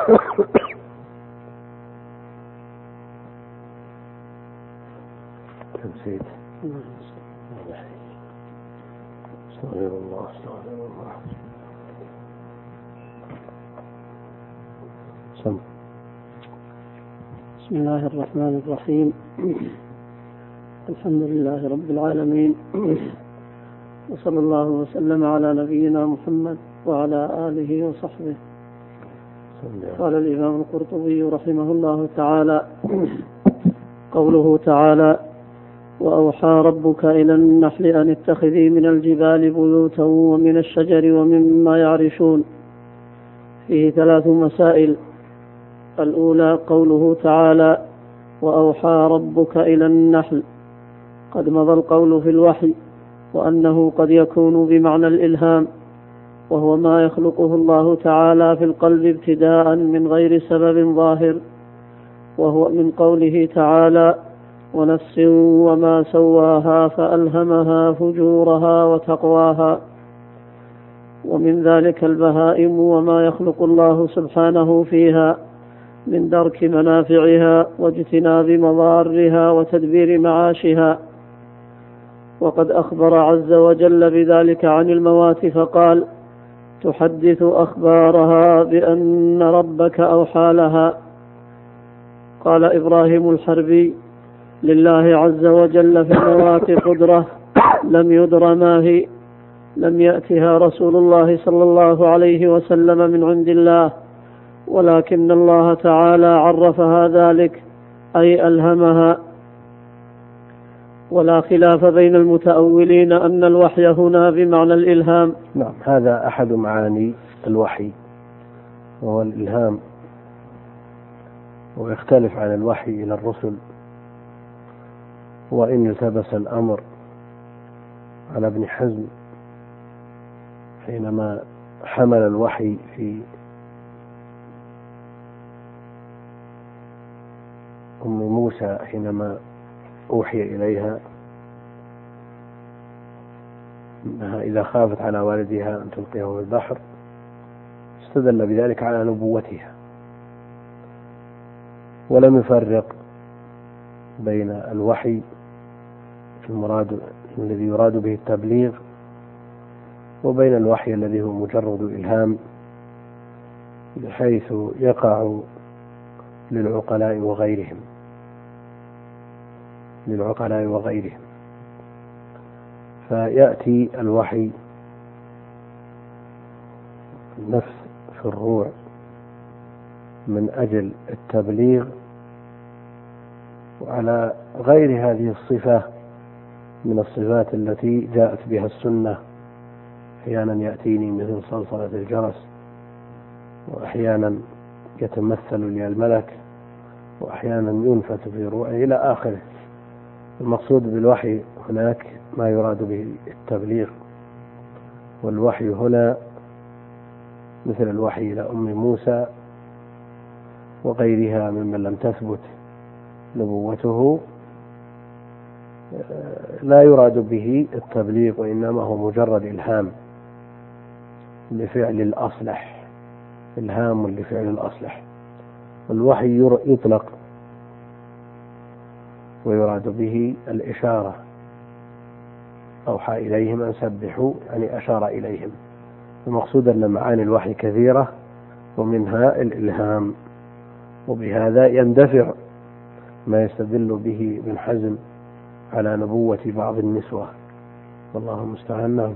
نسيت. استغفر الله. بسم الله الرحمن الرحيم. الحمد لله رب العالمين، وصلى الله وسلم على نبينا محمد وعلى آله وصحبه. قال الإمام القرطبي رحمه الله تعالى: قوله تعالى: وأوحى ربك إلى النحل أن اتخذي من الجبال بيوتا ومن الشجر ومما يعرشون. فيه 3 مسائل. الأولى قوله تعالى: وأوحى ربك إلى النحل. قد مضى القول في الوحي، وأنه قد يكون بمعنى الإلهام، وهو ما يخلقه الله تعالى في القلب ابتداء من غير سبب ظاهر، وهو من قوله تعالى: ونفس وما سواها فألهمها فجورها وتقواها. ومن ذلك البهائم وما يخلق الله سبحانه فيها من درك منافعها واجتناب مضارها وتدبير معاشها. وقد أخبر عز وجل بذلك عن الموات فقال: تحدث أخبارها بأن ربك أوحى لها. قال إبراهيم الحربي: لله عز وجل في الموات قدرة لم يدر ما هي، لم يأتها رسول الله صلى الله عليه وسلم من عند الله، ولكن الله تعالى عرفها ذلك، أي ألهمها. ولا خلاف بين المتأولين أن الوحي هنا بمعنى الإلهام. نعم، هذا أحد معاني الوحي وهو الإلهام، ويختلف عن الوحي إلى الرسل. وإن التبس الأمر على ابن حزم حينما حمل الوحي في أم موسى حينما أوحي إليها أنها إذا خافت على والدها أن تلقيه في البحر، استدل بذلك على نبوتها، ولم يفرق بين الوحي الذي يراد به التبليغ وبين الوحي الذي هو مجرد إلهام، بحيث يقع للعقلاء وغيرهم. فيأتي الوحي النفس في الروع من أجل التبليغ، وعلى غير هذه الصفة من الصفات التي جاءت بها السنة. أحيانا يأتيني مثل صلصلة الجرس، وأحيانا يتمثل لي الملك، وأحيانا ينفث في روعه إلى آخره. المقصود بالوحي هناك ما يراد به التبليغ، والوحي هنا مثل الوحي إلى أم موسى وغيرها ممن لم تثبت نبوته لا يراد به التبليغ، وإنما هو مجرد إلهام لفعل الأصلح، إلهام لفعل الأصلح. والوحي يطلق ويراد به الإشارة، أوحى إليهم أن سبحوا، يعني أشار إليهم. المقصود أن معاني الوحي كثيرة، ومنها الإلهام. وبهذا يندفع ما يستدل به ابن حزم على نبوة بعض النسوة، والله المستعان.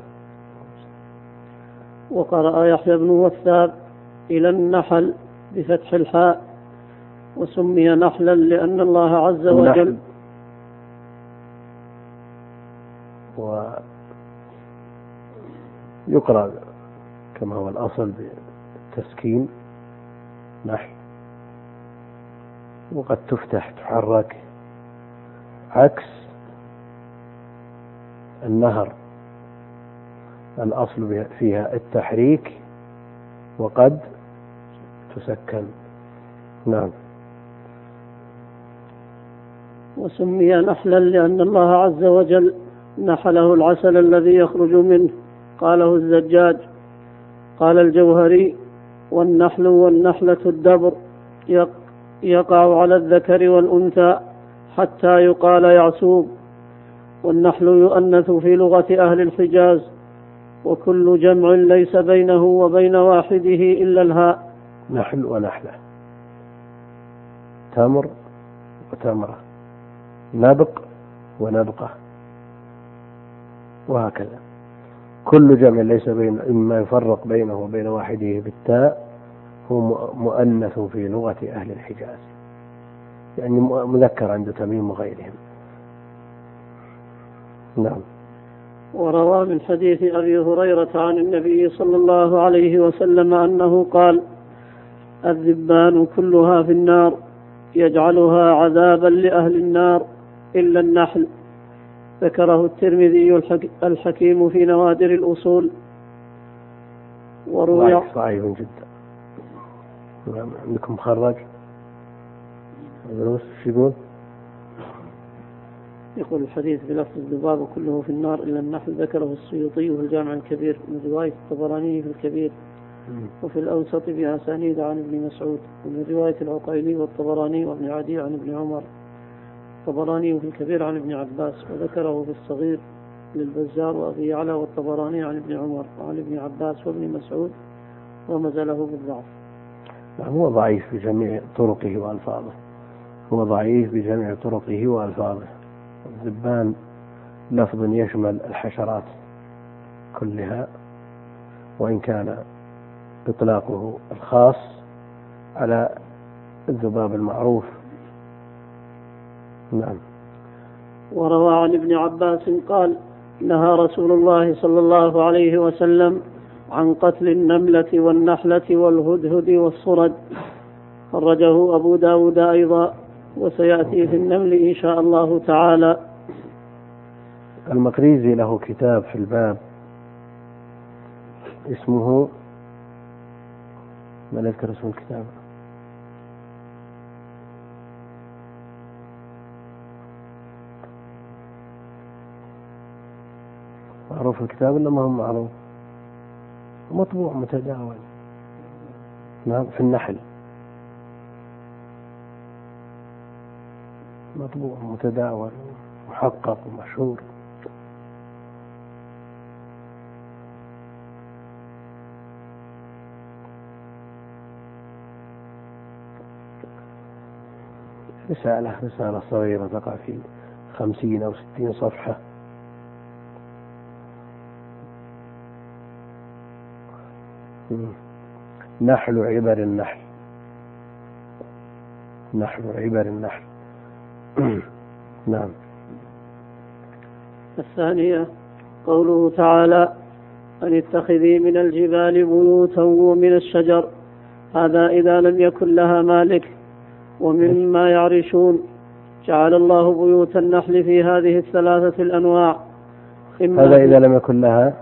وقرأ يحيى بن وثاب إلى النحل بفتح الحاء، وسمي نحلا لأن الله عز وجل ويقرأ كما هو الأصل بالتسكين نحل، وقد تفتح تحرك عكس النهر، الأصل فيها التحريك، وقد تسكن. نعم. وسمي نحلا لأن الله عز وجل نحله العسل الذي يخرج منه. قاله الزجاج. قال الجوهري: والنحل والنحلة الدبر يقع على الذكر والأنثى حتى يقال يعسوب. والنحل يؤنث في لغة أهل الحجاز، وكل جمع ليس بينه وبين واحده إلا الهاء. نحل ونحلة، تمر وتمرة، نبق ونبقة، وهكذا. كل جمع ليس بين إما يفرق بينه وبين واحده بالتاء هو مؤنث في لغة أهل الحجاز، يعني مذكر عند تميم وغيرهم. نعم. وروى من حديث أبي هريرة عن النبي صلى الله عليه وسلم أنه قال: الذبان كلها في النار يجعلها عذابا لأهل النار إلا النحل. ذكره الترمذي الحكيم في نوادر الأصول. وروي ضعيف جدا. عندكم خرج دروس يقول الحديث بلفظ الذباب كله في النار إلا النحل. ذكره السيوطي في الجامع الكبير من رواية الطبراني في الكبير، وفي الأوسط بأسانيد عن ابن مسعود، ومن رواية العقيلي والطبراني وابن عدي عن ابن عمر، الطبراني في الكبير عن ابن عباس، وذكره في الصغير للبزار وأبي يعلى والطبراني عن ابن عمر وعن ابن عباس وابن مسعود، ومزله بالضعف. هو ضعيف بجميع طرقه وألفاظه، هو ضعيف بجميع طرقه وألفاظه. الذبان لفظ يشمل الحشرات كلها، وإن كان إطلاقه الخاص على الذباب المعروف. نعم. وروى عن ابن عباس قال: نهى رسول الله صلى الله عليه وسلم عن قتل النملة والنحلة والهدهد والصرد. خرجه أبو داود أيضا، وسيأتي في النمل إن شاء الله تعالى. المقريزي له كتاب في الباب اسمه، ما نذكر اسم الكتاب، معروف الكتاب ولا ما هو معروف؟ مطبوع متداول. نعم، في النحل، مطبوع متداول محقق ومشهور. رسالة صغيرة تقع في 50 أو 60 صفحة. نحل عبر النحل، نحل عبر النحل. نعم. الثانية قوله تعالى: أن اتخذي من الجبال بيوتا ومن الشجر. هذا إذا لم يكن لها مالك. ومما يعرشون جعل الله بيوت النحل في هذه الثلاثة الأنواع. هذا إذا لم يكن لها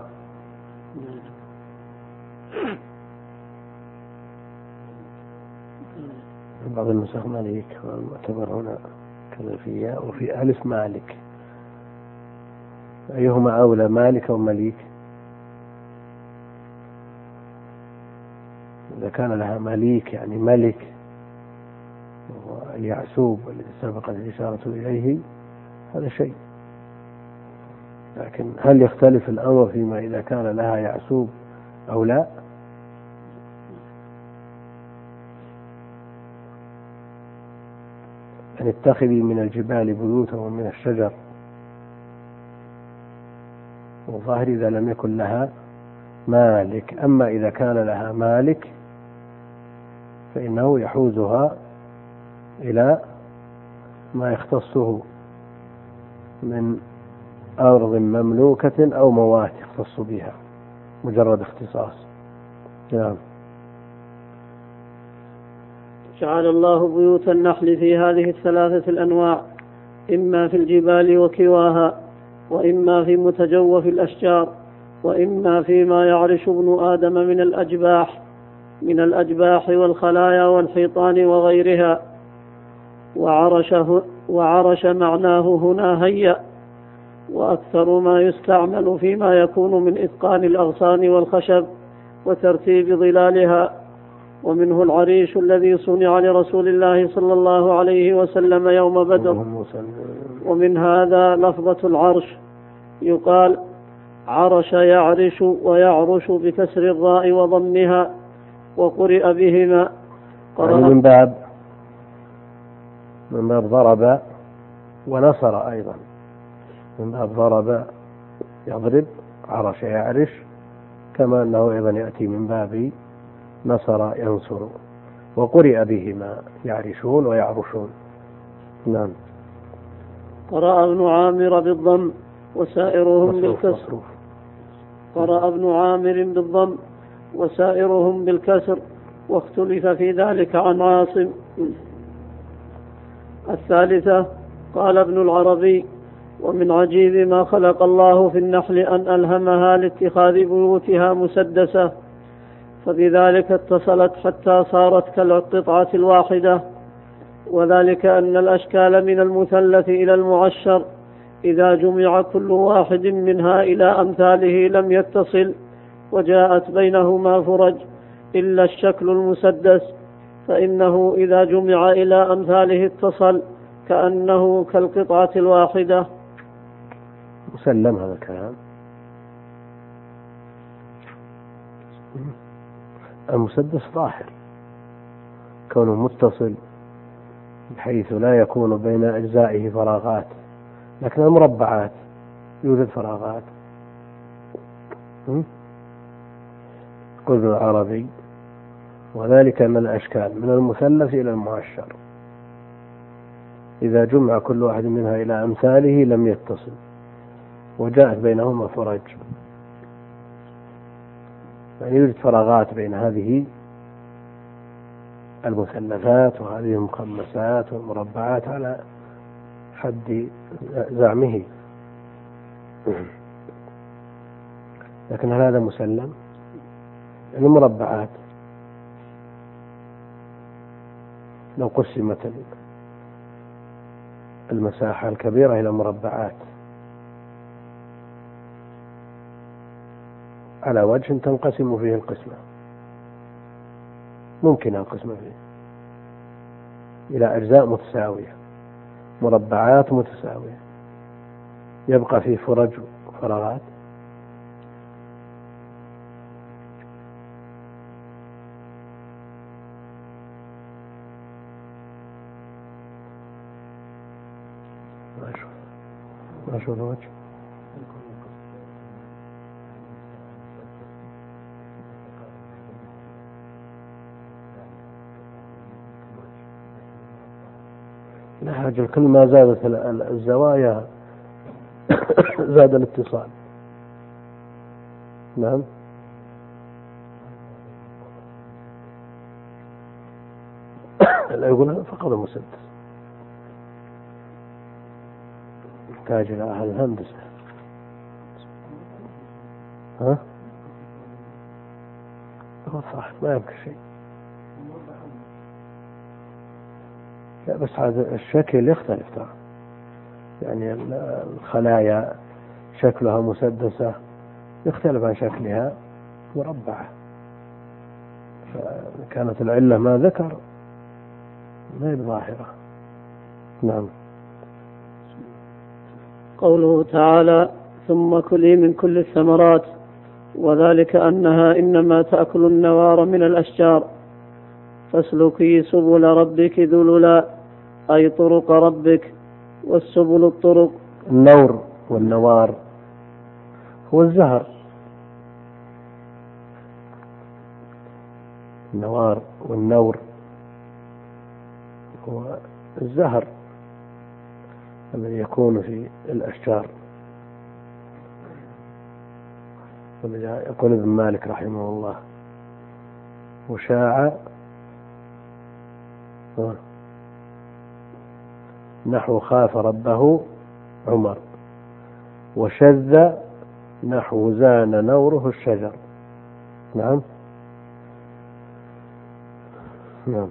بعض النسخ مالك، والمعتبر هنا كذا في ياء وفي ألف مالك. أيهما أولى، مالك أو مليك؟ إذا كان لها مليك يعني ملك واليعسوب الذي سبقت الإشارة إليه هذا شيء، لكن هل يختلف الأمر فيما إذا كان لها يعسوب أو لا؟ أن اتخذي من الجبال بيوتا ومن الشجر، وظاهر إذا لم يكن لها مالك. أما إذا كان لها مالك فإنه يحوزها إلى ما يختصه من أرض مملوكة أو موات يختص بها، مجرد اختصاص. نعم. جعل الله بيوت النحل في هذه الثلاثة الأنواع، إما في الجبال وكواها، وإما في متجوف الأشجار، وإما فيما يعرش ابن آدم من الأجباح والخلايا والحيطان وغيرها. وعرش معناه هنا هيأ، وأكثر ما يستعمل فيما يكون من إتقان الأغصان والخشب وترتيب ظلالها، ومنه العريش الذي صنع لرسول الله صلى الله عليه وسلم يوم بدر. ومن هذا لفظة العرش، يقال عرش يعرش ويعرش بكسر الراء وضمها، وقرئ بهما. يعني من باب ضرب ونصر أيضا، من باب ضرب يضرب، عرش يعرش، كما أنه أيضا يأتي من باب نصر ينصر، وقرئ بهما يعرشون ويعرشون. نعم. قرأ ابن عامر بالضم وسائرهم بالكسر. قرأ ابن عامر بالضم وسائرهم بالكسر، واختلف في ذلك عن عاصم. الثالثة قال ابن العربي: ومن عجيب ما خلق الله في النحل أن ألهمها لاتخاذ بيوتها مسدسة، فبذلك اتصلت حتى صارت كالقطعة الواحدة، وذلك أن الأشكال من المثلث إلى المعشر إذا جمع كل واحد منها إلى أمثاله لم يتصل، وجاءت بينهما فرج، إلا الشكل المسدس فإنه إذا جمع إلى أمثاله اتصل كأنه كالقطعة الواحدة. مسلم هذا الكلام. المسدس ظاهر كونه متصل بحيث لا يكون بين أجزائه فراغات، لكن المربعات يوجد فراغات. قل ابن العربي: وذلك أن الأشكال من المثلث إلى المعشر إذا جمع كل واحد منها إلى أمثاله لم يتصل، وجاءت بينهما فرج، يعني يوجد فراغات بين هذه المثلثات وهذه المخمسات والمربعات على حد زعمه. لكن هل هذا مسلم؟ المربعات لو قسمت المساحة الكبيرة إلى مربعات على وجه تنقسم فيه القسمة، ممكن القسمة فيه إلى أجزاء متساوية، مربعات متساوية، يبقى فيه فرج وفراغات. ما شو الوجه؟ لا حاجة، كل ما زادت الزوايا زاد الاتصال. نعم. لا يقول فقط المسدس، يحتاج إلى أهل الهندسة. ها؟ هو صح، ما يبقى شيء. لا بس هذا الشكل يختلف ترى، يعني الخلايا شكلها مسدسة يختلف عن شكلها مربعة، فكانت العلة ما ذكر ما هي ظاهرة. نعم. قوله تعالى: ثم كلي من كل الثمرات، وذلك أنها إنما تأكل النوار من الأشجار، فاسلكي سبل ربك ذللا، أي طرق ربك، والسبل الطرق. النور والنوار هو الزهر، النوار والنور هو الزهر الذي يكون في الأشجار. يقول ابن مالك رحمه الله: وشاع نحو خاف ربه عمر، وشذ نحو زان نوره الشجر. نعم. نعم.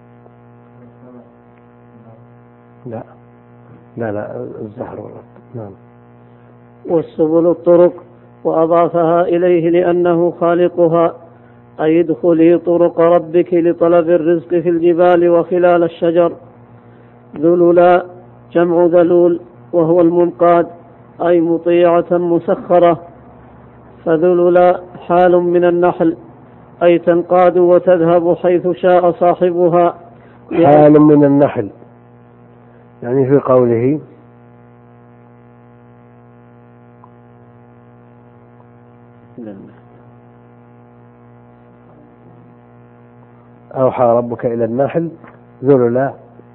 لا لا لا الزهر والرب. نعم. والسبل الطرق، وأضافها إليه لأنه خالقها، أي ادخلي طرق ربك لطلب الرزق في الجبال وخلال الشجر. ذللا جمع ذلول وهو المنقاد أي مطيعة مسخرة. فذللا حال من النحل أي تنقاد وتذهب حيث شاء صاحبها. حال من النحل يعني في قوله أوحى ربك إلى النحل ذللا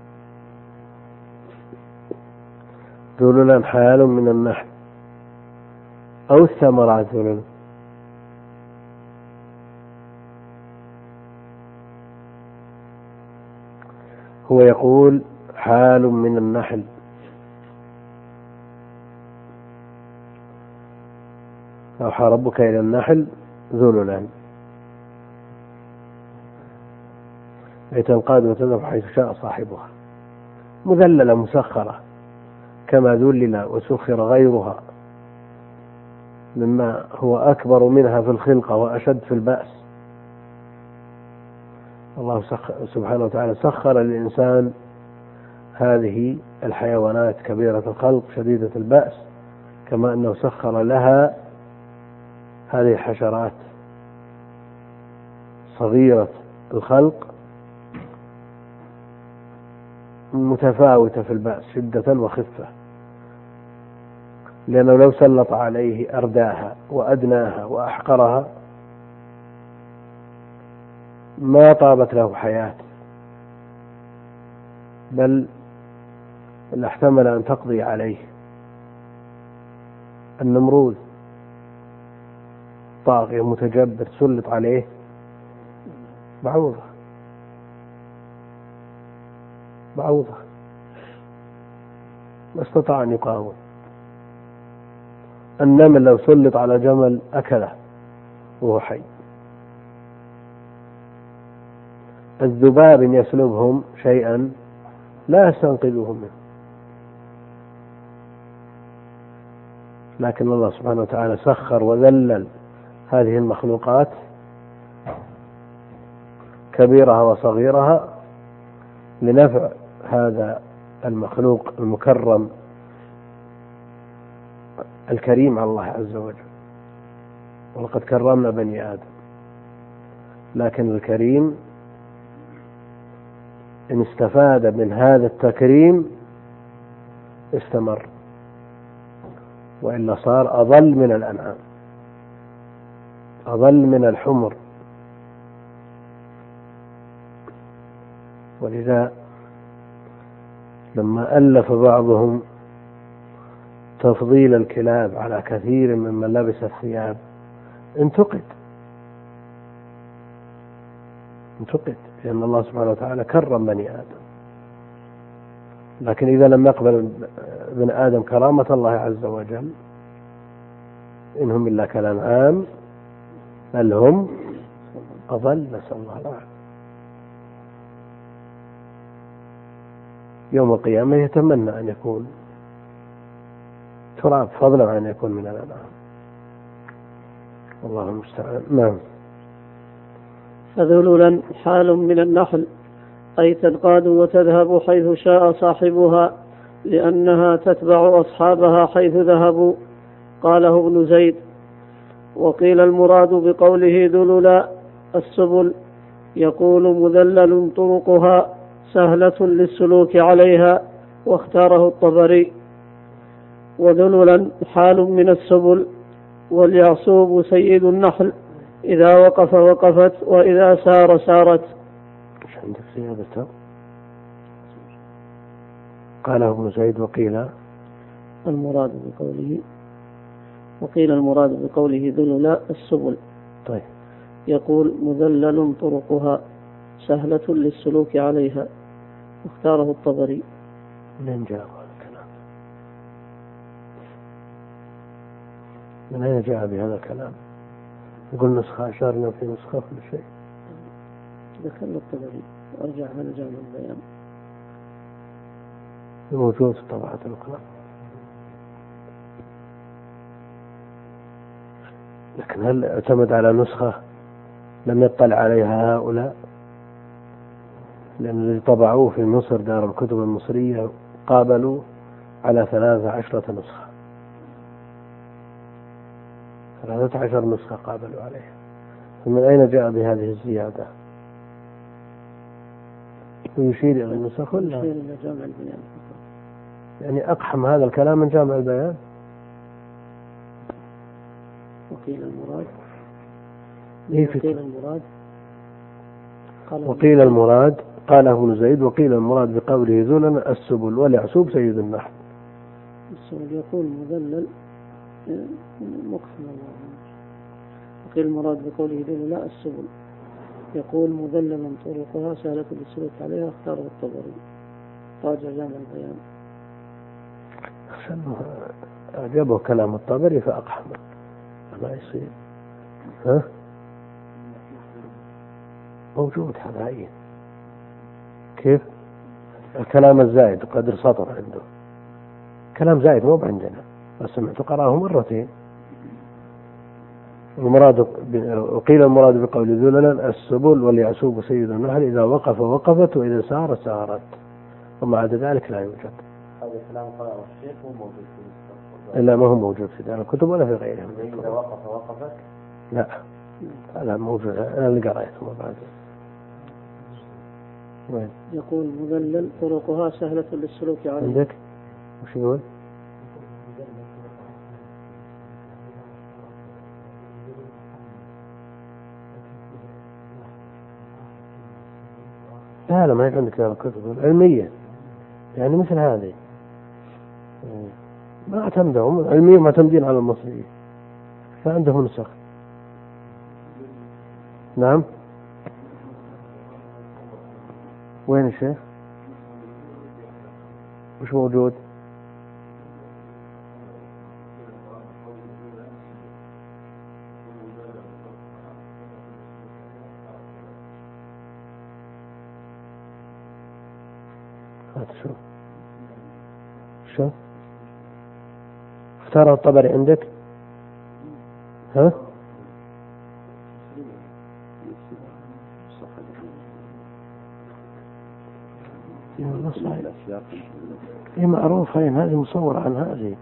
حال من النحل أو الثمرات ذللا. هو يقول حال من النحل أوحى ربك إلى النحل ذللا أي تنقاد وتذهب حيث شاء صاحبها. مذللة مسخرة كما ذلل وسخر غيرها مما هو أكبر منها في الخلقة وأشد في البأس. الله سبحانه وتعالى سخر للإنسان هذه الحيوانات كبيرة الخلق شديدة البأس، كما أنه سخر لها هذه الحشرات صغيرة الخلق متفاوتة في البأس شدة وخفة، لأنه لو سلط عليه أرداها وأدناها وأحقرها ما طابت له حياة، بل احتمل أن تقضي عليه. النمرود طاغية متجبر سلط عليه بعوضة ما استطاع أن يقاوم. النمل لو سلط على جمل أكله وهو حي. الذباب إن يسلبهم شيئا لا يستنقذهم منه، لكن الله سبحانه وتعالى سخر وذلل هذه المخلوقات كبيرها وصغيرها لنفع هذا المخلوق المكرم الكريم على الله عز وجل. ولقد كرمنا بني آدم، لكن الكريم إن استفاد من هذا التكريم استمر، وإلا صار أضل من الأنعام، أضل من الحمر. ولذا لما ألف بعضهم تفضيل الكلاب على كثير ممن لبس الثياب انتقد، لأن الله سبحانه وتعالى كرم بني آدم. لكن إذا لم يقبل ابن آدم كرامة الله عز وجل إنهم إلا كالأنعام بل هم أضل، نسأل الله العافية. يوم القيامة يتمنى أن يكون تراب فضلا عن أن يكون من الأنعام، والله المستعان. نعم. فذللا حال من النحل أي تنقاد وتذهب حيث شاء صاحبها، لأنها تتبع أصحابها حيث ذهبوا. قاله ابن زيد. وقيل المراد بقوله ذللا السبل، يقول مذلل طرقها سهلة للسلوك عليها، واختاره الطبري. وذللا حال من السبل، واليعصوب سيد النحل، إذا وقف وقفت وإذا سار سارت. مش عندك زيادة؟ قاله ابن زيد. وقيل المراد بقوله ذللا السبل. طيب. يقول مذلل طرقها سهلة للسلوك عليها، واختاره الطبري. من جاء هذا الكلام؟ من أين جاء بهذا الكلام؟ يقول نسخة، أشارنا في نسخة كل شيء. ذكرنا الطبري وأرجع على جامع البيان موجود في الطبعات الأخرى، لكن هل اعتمد على نسخة لم يطلع عليها هؤلاء، لأن الذي طبعوه في مصر دار الكتب المصرية قابلوا على 13 نسخة، 13 نسخة قابلوا عليها. فمن أين جاء بهذه الزيادة؟ ويشير إلى النسخ كلها، يشير إلى جامع البيان. يعني أقحم هذا الكلام من جامع البيان. وقيل المراد وقيل المراد قاله ابن زيد، وقيل المراد بقوله ذلنا السبل واليعسوب سيد النحل. السبل يقول مذلل مقسم الله. وقيل المراد بقوله ذلنا السبل يقول مذللا طرقها سهلة للسلوك عليها، اختاره الطبري. راجع جامع البيان. أعجبه كلام الطبري فأقحمه، ما يصير. ها؟ موجود هذا أيه. كيف؟ الكلام الزائد قدر سطر عنده، كلام زائد مو عندنا، بس سمعت قرأه مرتين. وقيل المراد بقول ذللا السبل واليعسوب سيد النحل، إذا وقف وقفت وإذا سار سارت، وما عدا ذلك لا يوجد. هذا كلام قرأه الشيخ مو موجود في إلا ما هو موجود في دار الكتب ولا في غيرها. إذا وقف وقفت؟ لا، هذا موجود، أنا اللي قرأته ما بعد. وين؟ يقول مذلل طرقها سهلة للسلوك عليها. عندك؟ وش يقول؟ لا ما يكون عندك الكتب علمية، يعني مثل هذه ما اعتمدهم علميا، معتمدين على المصرية، فعندهم نسخ. نعم. وين الشيخ؟ وش موجود؟ شو اختار الطبري عندك؟ ها؟ هي معروف، هذه مصورة عن هذه.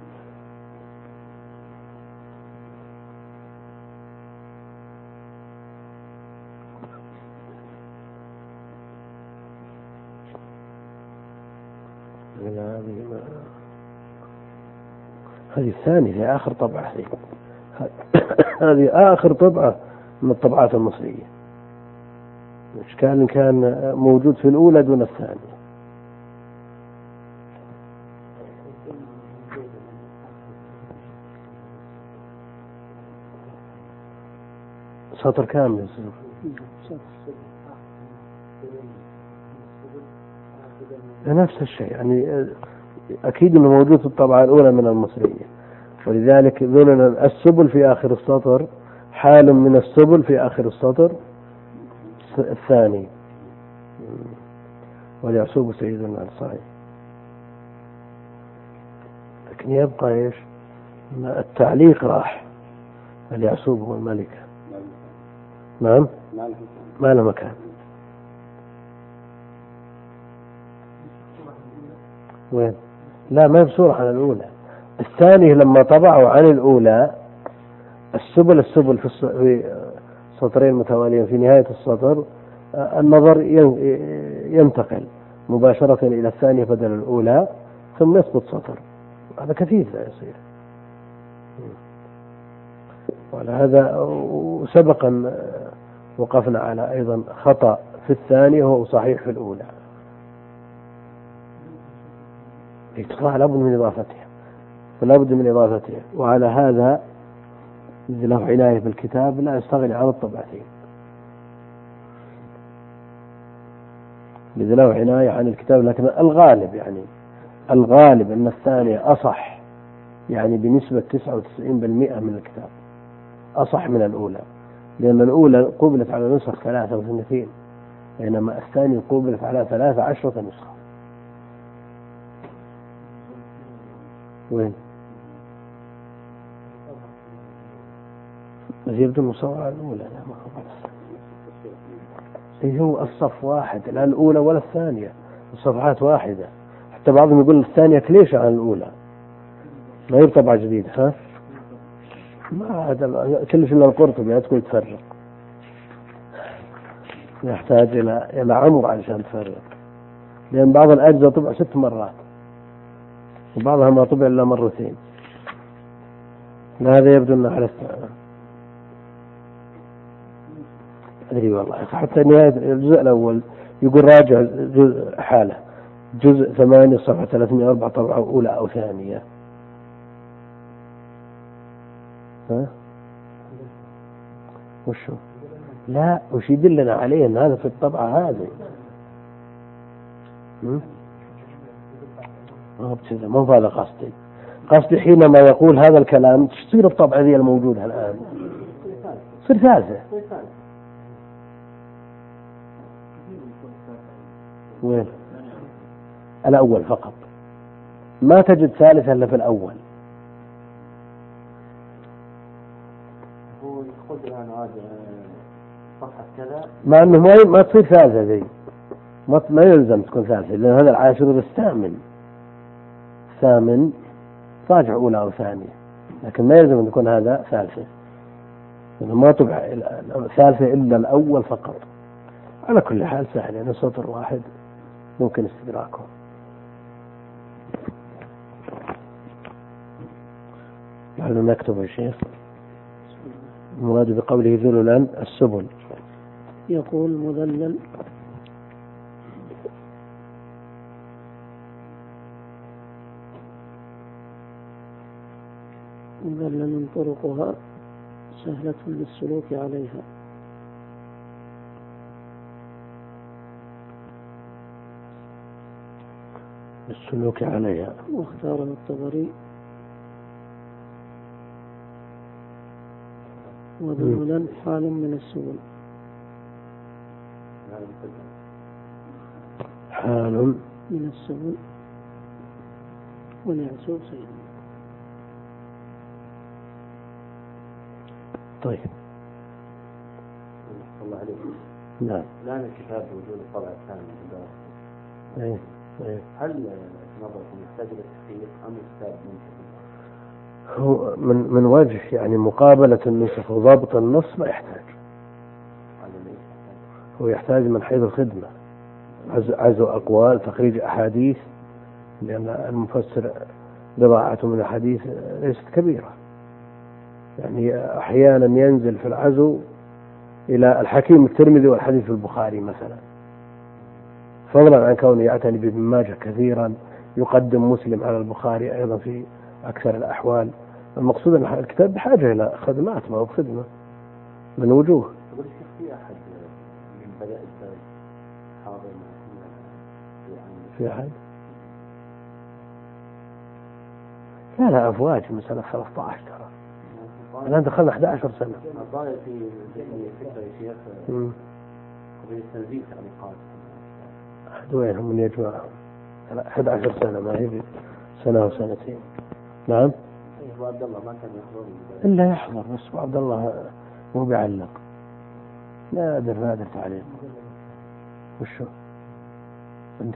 هذه الثانية، هي آخر طبعة، هذه آخر طبعة من الطبعات المصرية. الإشكال كان موجود في الأولى دون الثانية. سطر كامل نفس الشيء، يعني أكيد أنه موجود في الطبعة الأولى من المصرية، ولذلك ذلنا السبل في آخر السطر حال من السبل في آخر السطر الثاني، واليعسوب سيد النحل. لكن يبقى إيش؟ التعليق راح، اليعسوب هو الملكة. نعم، ما له مكان. وين؟ لا، ما بصورة عن الأولى. الثانية لما طبعوا عن الأولى السبل في سطرين متواليين في نهاية السطر، النظر ينتقل مباشرة إلى الثانية بدل الأولى، ثم يسقط سطر. هذا كثير لا يصير. وعلى هذا وسبقا وقفنا على أيضا خطأ في الثانية وهو صحيح في الأولى، إتقاء لابد من إضافتها، وعلى هذا إذا له عناية بالكتاب لا يستغني عن الطبعتين، إذا له عناية عن الكتاب. لكن الغالب أن الثانية أصح، يعني بنسبة 99% من الكتاب أصح من الأولى، لأن الأولى قبلت على نسخ 33، بينما الثانية قبلت على 13 نسخة. وين؟ بس يبدو المصورة الأولى. لا، ما خبرت. هو الصف واحد، لا الأولى ولا الثانية، الصفحات واحدة. حتى بعضهم يقول الثانية كليش عن الأولى، ما هي طبعة جديدة. ها ما هذا كلش إلا القرطبي تقول تفرق، يحتاج إلى عمر علشان تفرق، لأن بعض الأجزاء طبع 6 مرات وبعضها ما طبع إلا مرتين. هذا يبدو أنه على أدري والله. حتى نهاية الجزء الأول يقول راجع جزء حالة، جزء 8 صفحة 304 طبعة أولى أو ثانية. ها وشو؟ لا وش يدلنا عليه أن هذا في الطبعة هذه. ما هذا قصدي حينما يقول هذا الكلام تصير الطبعة ذي الموجودة الآن تصير ثالثة. وين؟ الأول فقط، ما تجد ثالثة إلا في الأول. هو يقول الآن هذا صفحة كذا، مع أنه ما تصير ثالثة ذي، ما يلزم تكون ثالثة، لأن هذا العاشر الثامن راجع أولى أو ثانية، لكن ما يلزم أن تكون هذا ثالثة، لأنه ما طبع ثالثة إلا الأول فقط. على كل حال سهل، يعني سطر واحد ممكن استدراكه. لعلنا نكتب يا شيخ. المراد بقوله ذللا السبل. يقول مذلل مذلل طرقها سهلة للسلوك عليها. السلوك عليها. واختاره الطبري وذللا حال من السبل. حال من السبل ونعسو سيد. طيب الله عليك. نعم. الآن الكتاب بوجود الطبع الثاني. أيه. هل نظركم يحتاج إلى تحقيق أم الكتاب ممكن؟ هو من وجه يعني مقابلة النسخ وضابط النص ما يحتاج. هو يحتاج من حيث الخدمة، عزو أقوال، تخريج أحاديث، لأن المفسر بضاعته من الحديث ليست كبيرة، يعني أحيانا ينزل في العزو إلى الحكيم الترمذي والحديث البخاري مثلا، فضلا عن كونه يعتني بابن ماجه كثيرا، يقدم مسلم على البخاري أيضا في أكثر الأحوال. المقصود أن الكتاب بحاجة إلى خدمات، ما هو بخدمة من وجوه. في أحد من بدأ الدرس حاضر في أحد؟ لا أفواج من سنة 13 ترى، الآن دخلنا 11 سنة. الظاهر في فكرة يا شيخ قبل التنزيل تعليقات. وينهم من يجمعهم؟ 11 سنة، ما هي سنة وسنتين. نعم. أبو عبد الله ما كان يحضر إلا يحضر، بس أبو عبد الله مو بيعلق. لا أدري تعليق. وشو؟ أنت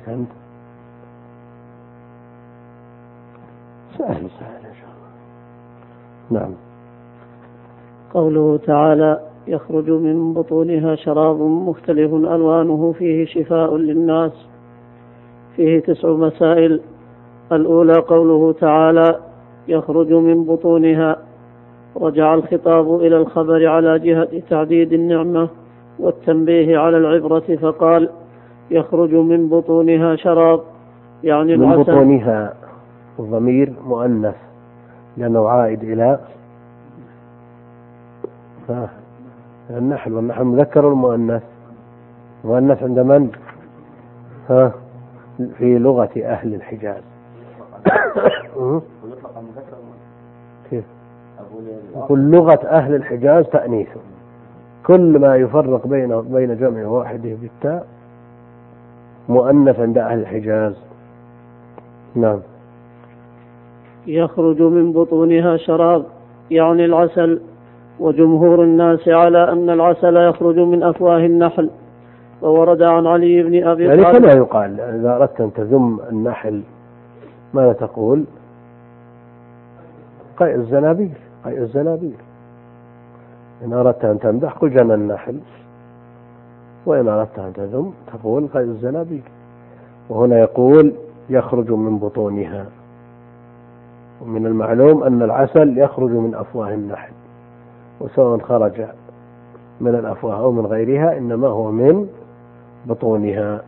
سهل إن شاء الله. نعم. قوله تعالى يخرج من بطونها شراب مختلف ألوانه فيه شفاء للناس. فيه 9 مسائل. الأولى قوله تعالى يخرج من بطونها، رجع الخطاب إلى الخبر على جهة تعديد النعمة والتنبيه على العبرة، فقال يخرج من بطونها شراب، يعني من العسل. بطونها الضمير مؤنث لأنه عائد إلى النحل، والنحل مذكر والمؤنث مؤنث عند من؟ في لغة أهل الحجاز. كيف؟ كل لغة أهل الحجاز تأنيث، كل ما يفرق بين جمع واحده بالتاء مؤنث عند أهل الحجاز. نعم. يخرج من بطونها شراب يعني العسل، وجمهور الناس على أن العسل يخرج من أفواه النحل، وورد عن علي بن أبي يعني طالب. كما يقال إذا أردت أن تذم النحل ماذا تقول؟ قيء الزنابير، قيء الزنابير. إن أردت أن تمدح قل جنى النحل، وإن أردت أن تذم تقول قيء الزنابير. وهنا يقول يخرج من بطونها، ومن المعلوم أن العسل يخرج من أفواه النحل، وسواء خرج من الأفواه أو من غيرها إنما هو من بطونها.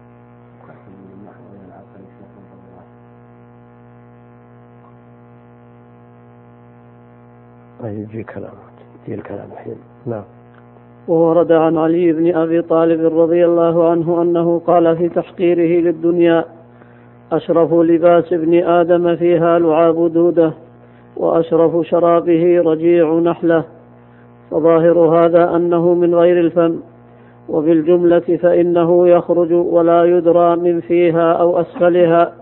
يجي الكلام الحين. نعم. وورد عن علي بن أبي طالب رضي الله عنه أنه قال في تحقيره للدنيا: أشرف لباس ابن آدم فيها لعاب دودة، وأشرف شرابه رجيع نحله. فظاهر هذا أنه من غير الفم، وبالجملة فإنه يخرج ولا يدرى من فيها أو أسفلها،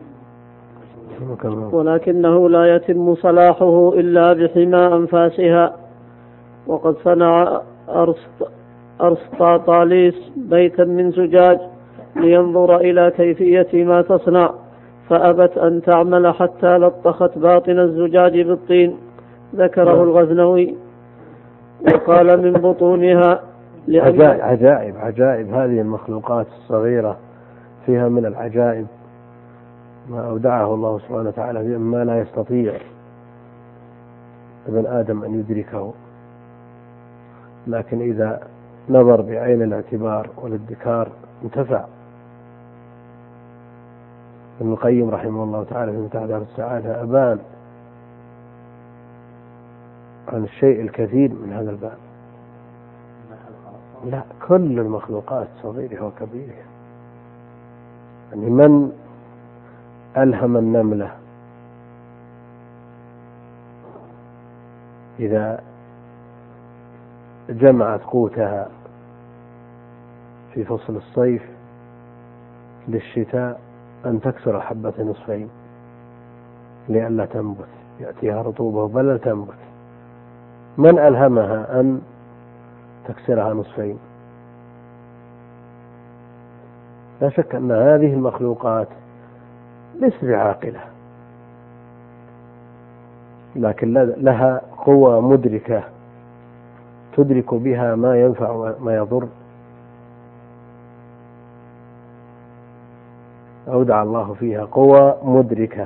ولكنه لا يتم صلاحه إلا بحمى أنفاسها. وقد صنع أرسطاطاليس بيتا من زجاج لينظر إلى كيفية ما تصنع، فأبت أن تعمل حتى لطخت باطن الزجاج بالطين، ذكره الغزنوي. وقال من بطونها عجائب هذه المخلوقات الصغيرة، فيها من العجائب ما أودعه الله سبحانه وتعالى مما لا يستطيع ابن آدم أن يدركه، لكن إذا نظر بعين الاعتبار والادكار انتفع. ابن القيم رحمه الله تعالى في متاع دار السعادة أبان عن الشيء الكثير من هذا الباب. لا، كل المخلوقات صغيرة وكبيرة. يعني من ألهم النملة إذا جمعت قوتها في فصل الصيف للشتاء أن تكسر الحبة نصفين لئلا تنبت، يأتيها رطوبة بل لا تنبت. من ألهمها أن تكسرها نصفين؟ لا شك أن هذه المخلوقات ليست بعاقلة، لكن لها قوة مدركة تدرك بها ما ينفع وما يضر. أودع الله فيها قوة مدركة.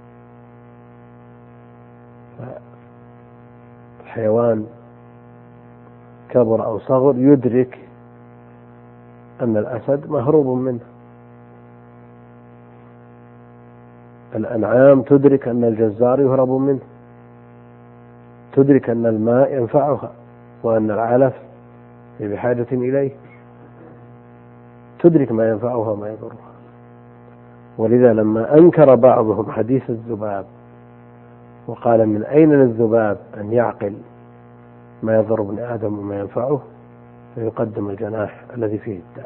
الحيوان كبر أو صغر يدرك أن الأسد مهروب منه، الأنعام تدرك أن الجزار يهرب منه، تدرك أن الماء ينفعها وأن العلف بحاجة إليه، تدرك ما ينفعها وما يضرها. ولذا لما أنكر بعضهم حديث الذباب وقال من أين للذباب أن يعقل ما يضر ابن آدم وما ينفعه، فيقدم الجناح الذي فيه الداء.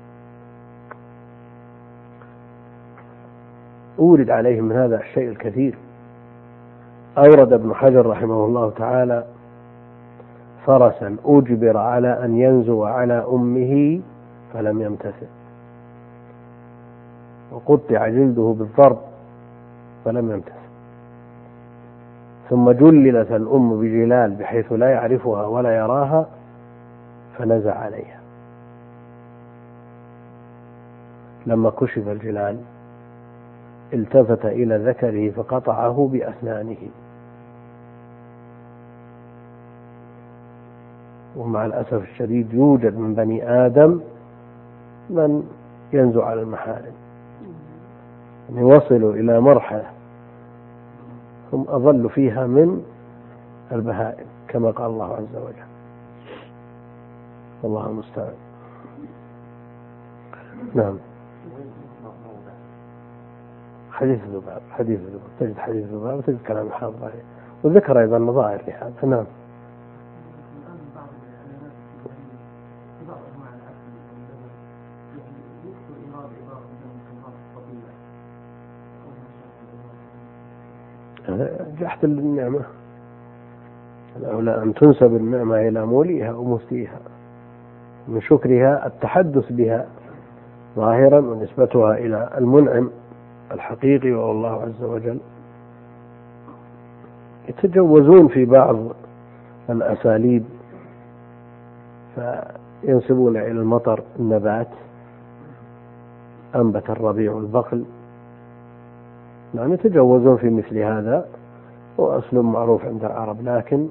أورد عليهم من هذا الشيء الكثير. أورد ابن حجر رحمه الله تعالى فرسا أجبر على أن ينزو على أمه فلم يمتثل، وقطع جلده بالضرب فلم يمتثل، ثم جللت الأم بجلال بحيث لا يعرفها ولا يراها فنزع عليها. لما كشف الجلال التفت إلى ذكره فقطعه بأسنانه. ومع الأسف الشديد يوجد من بني آدم من ينزو على المحارم، يعني وصلوا إلى مرحلة هم أضل فيها من البهائم كما قال الله عز وجل. والله المستعان. نعم. حديث الذباب تجد حديث الذباب وتجد كلام الحافظ عليه، وذكر أيضا نظائر لهذا. نعم. جحت النعمة، الأولى أن تنسب النعمة إلى موليها ومفتيها، من شكرها التحدث بها ظاهرا ونسبتها إلى المنعم الحقيقي وهو الله عز وجل. يتجوزون في بعض الأساليب فينسبون إلى المطر النبات، أنبت الربيع البقل. نعم يتجوزون في مثل هذا، هو أسلوب معروف عند العرب، لكن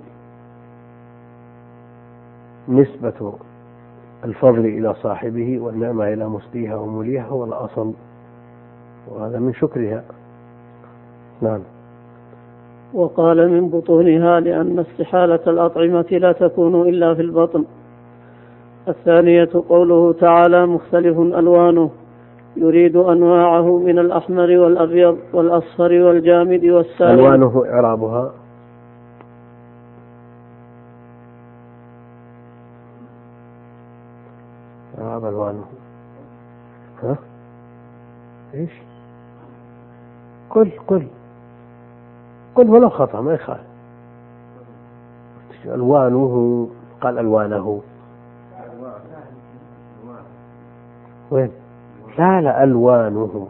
نسبة الفضل إلى صاحبه والنعمة إلى مسديها وموليها هو الأصل، وهذا من شكرها. نعم. وقال من بطونها لأن استحالة الأطعمة لا تكون إلا في البطن. الثانية قوله تعالى مختلف ألوانه، يريد أنواعه من الأحمر والأبيض والأصفر والجامد والسائل. ألوانه إعرابها إعراب ألوانه ها إيش؟ قل ولو خطأ ما يخالف. ألوانه قال ألوانه وين؟ لا ألوانه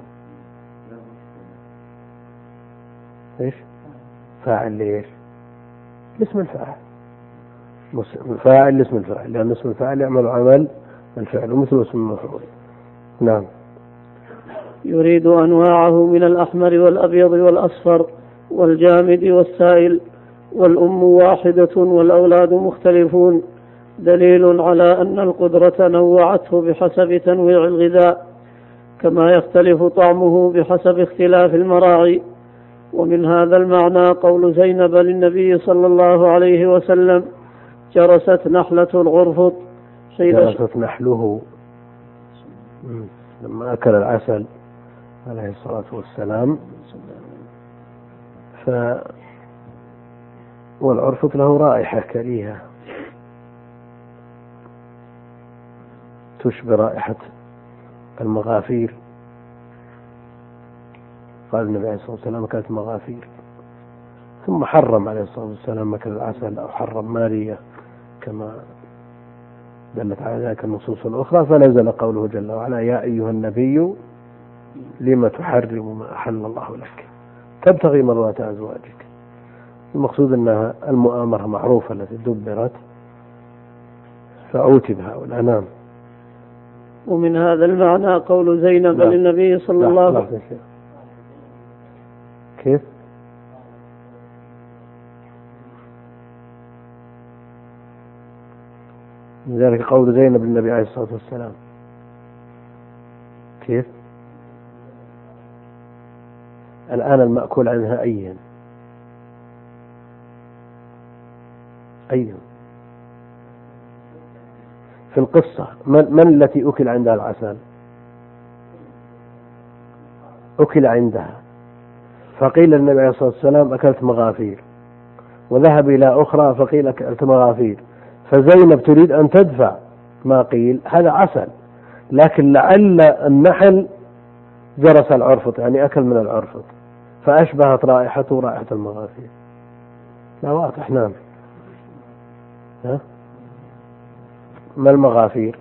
إيش؟ فاعل ليش؟ اسم الفاعل، فاعل اسم الفاعل، لأن اسم الفاعل يعمل عمل الفعل ومثل اسم المفعول. نعم. يريد أنواعه من الأحمر والأبيض والأصفر والجامد والسائل، والأم واحدة والأولاد مختلفون، دليل على أن القدرة نوعته بحسب تنويع الغذاء، كما يختلف طعمه بحسب اختلاف المراعي. ومن هذا المعنى قول زينب للنبي صلى الله عليه وسلم جرست نحلة الغرفط، جرست نحله لما أكل العسل عليه الصلاة والسلام، والعرفط له رائحة كريهة تشبه رائحة المغافير. قال النبي عليه الصلاة والسلام أكلت مغافير، ثم حرم عليه الصلاة والسلام أكل العسل أو حرم مارية كما دلت على ذلك النصوص الأخرى، فنزل قوله جل وعلا يا أيها النبي لما تحرم ما أحل الله لك تبتغي مرضات أزواجك. المقصود أنها المؤامرة معروفة التي دبرت فعوتب هؤلاء. نعم. ومن هذا المعنى قول زينب للنبي صلى الله عليه وسلم كيف؟ من ذلك قول زينب للنبي عليه الصلاة والسلام كيف؟ الآن المأكول عنها أيا في القصة من التي أكل عندها العسل؟ أكل عندها، فقيل للنبي عليه الصلاة والسلام أكلت مغافير، وذهب إلى أخرى فقيل أكلت مغافير، فزينب تريد أن تدفع ما قيل هذا عسل، لكن لعل النحل جرس العرفط يعني أكل من العرفط فأشبهت رائحته رائحة المغافير. لا واضح. نعم. ما المغافير؟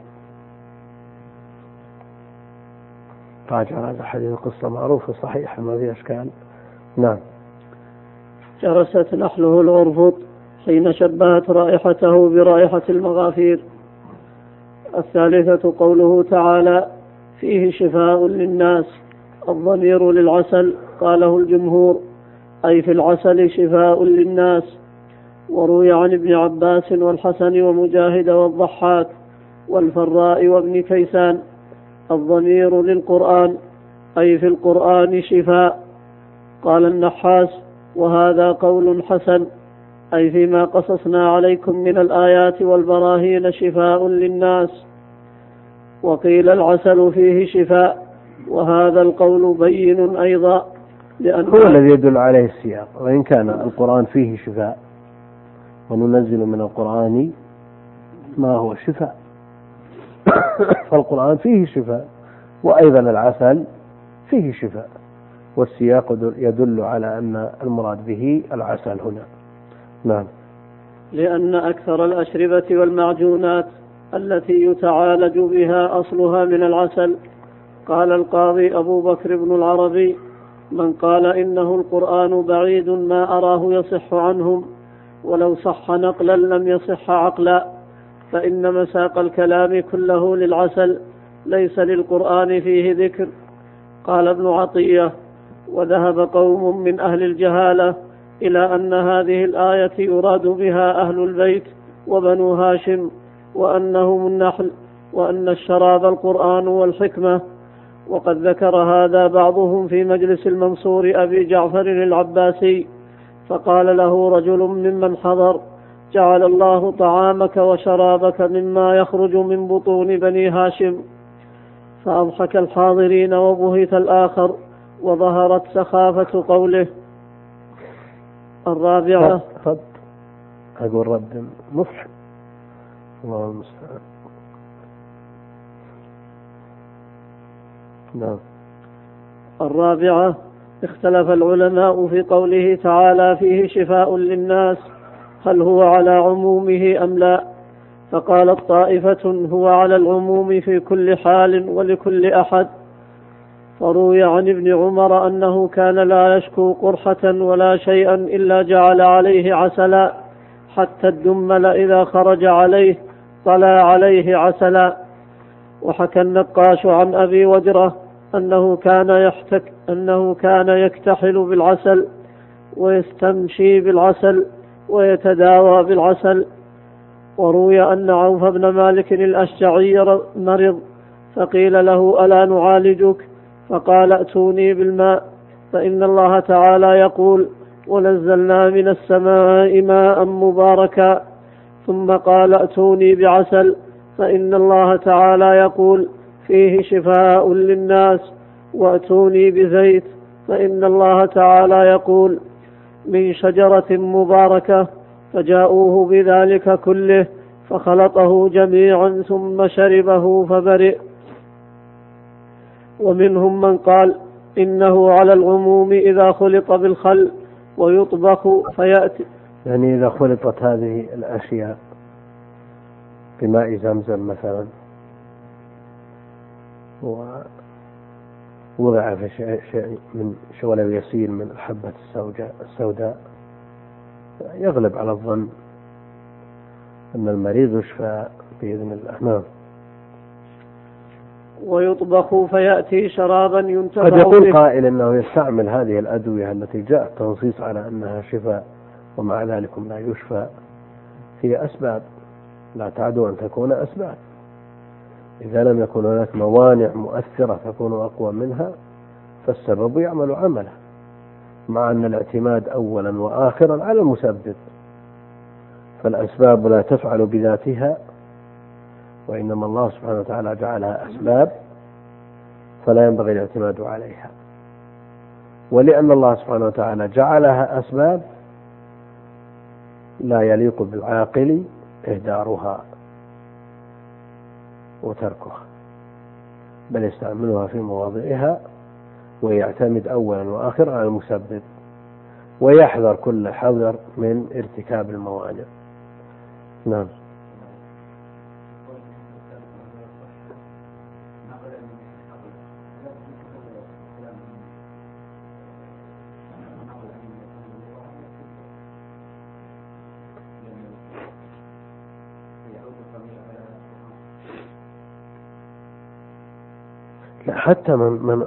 راجع هذا حديث قصة معروفة صحيحة ما في أشكال. نعم. جرست نحله الغرفط حين شبهت رائحته برائحة المغافير. الثالثة قوله تعالى فيه شفاء للناس، الضمير للعسل قاله الجمهور أي في العسل شفاء للناس. وروي عن ابن عباس والحسن ومجاهد والضحاك والفراء وابن كيسان الضمير للقرآن أي في القرآن شفاء. قال النحاس وهذا قول حسن أي فيما قصصنا عليكم من الآيات والبراهين شفاء للناس. وقيل العسل فيه شفاء، وهذا القول بين أيضا لأن هو الذي يدل عليه السياق، وإن كان القرآن فيه شفاء وننزل من القرآن ما هو شفاء فالقرآن فيه شفاء، وأيضا العسل فيه شفاء، والسياق يدل على أن المراد به العسل هنا. نعم. لأن أكثر الأشربة والمعجونات التي يتعالج بها أصلها من العسل. قال القاضي أبو بكر بن العربي: من قال إنه القرآن بعيد ما أراه يصح عنهم، ولو صح نقلا لم يصح عقلا، فإن مساق الكلام كله للعسل ليس للقرآن فيه ذكر. قال ابن عطية: وذهب قوم من أهل الجهالة إلى أن هذه الآية يراد بها أهل البيت وبنو هاشم، وأنهم النحل، وأن الشراب القرآن والحكمة. وقد ذكر هذا بعضهم في مجلس المنصور أبي جعفر العباسي، فقال له رجل ممن حضر: جعل الله طعامك وشرابك مما يخرج من بطون بني هاشم. فأضحك الحاضرين وبهت الآخر، وظهرت سخافة قوله. الرابعة: أقول رد مفحم، الله المستعان. نعم. الرابعة: اختلف العلماء في قوله تعالى فيه شفاء للناس، هل هو على عمومه أم لا؟ فقالت طائفة هو على العموم في كل حال ولكل أحد. فروي عن ابن عمر أنه كان لا يشكو قرحة ولا شيئا إلا جعل عليه عسلا، حتى الدمل إذا خرج عليه طلع عليه عسلا. وحكى النقاش عن أبي وجرة أنه كان يكتحل بالعسل ويستمشي بالعسل ويتداوى بالعسل. وروي أن عوف بن مالك الأشجعي مرض، فقيل له: ألا نعالجك؟ فقال: ائتوني بالماء، فإن الله تعالى يقول: ونزلنا من السماء ماء مباركا. ثم قال: ائتوني بعسل، فإن الله تعالى يقول: فيه شفاء للناس. وأتوني بزيت، فإن الله تعالى يقول: من شجرة مباركة. فجاءوه بذلك كله فخلطه جميعا ثم شربه فبرئ. ومنهم من قال إنه على العموم إذا خلط بالخل ويطبخ فيأتي، يعني إذا خلطت هذه الأشياء بماء زمزم مثلا ووضع في شيء من شغل يسير من الحبة السوداء، يغلب على الظن أن المريض يشفى بإذن الله. نعم. ويطبخ فيأتي شرابا ينتفع قد يقول قائل أنه يستعمل هذه الأدوية التي جاء التنصيص على أنها شفاء ومع ذلك لا يشفى، هي أسباب، لا تعدو أن تكون أسباب. إذا لم يكن هناك موانع مؤثرة تكون أقوى منها فالسبب يعمل عمله، مع أن الاعتماد أولا وآخرا على المسبب، فالأسباب لا تفعل بذاتها، وإنما الله سبحانه وتعالى جعلها أسباب فلا ينبغي الاعتماد عليها. ولأن الله سبحانه وتعالى جعلها أسباب لا يليق بالعاقل إهدارها وتركها، بل يستعملها في مواضعها ويعتمد أولا وآخرا على المسبب، ويحذر كل حذر من ارتكاب الموانع. نعم. حتى من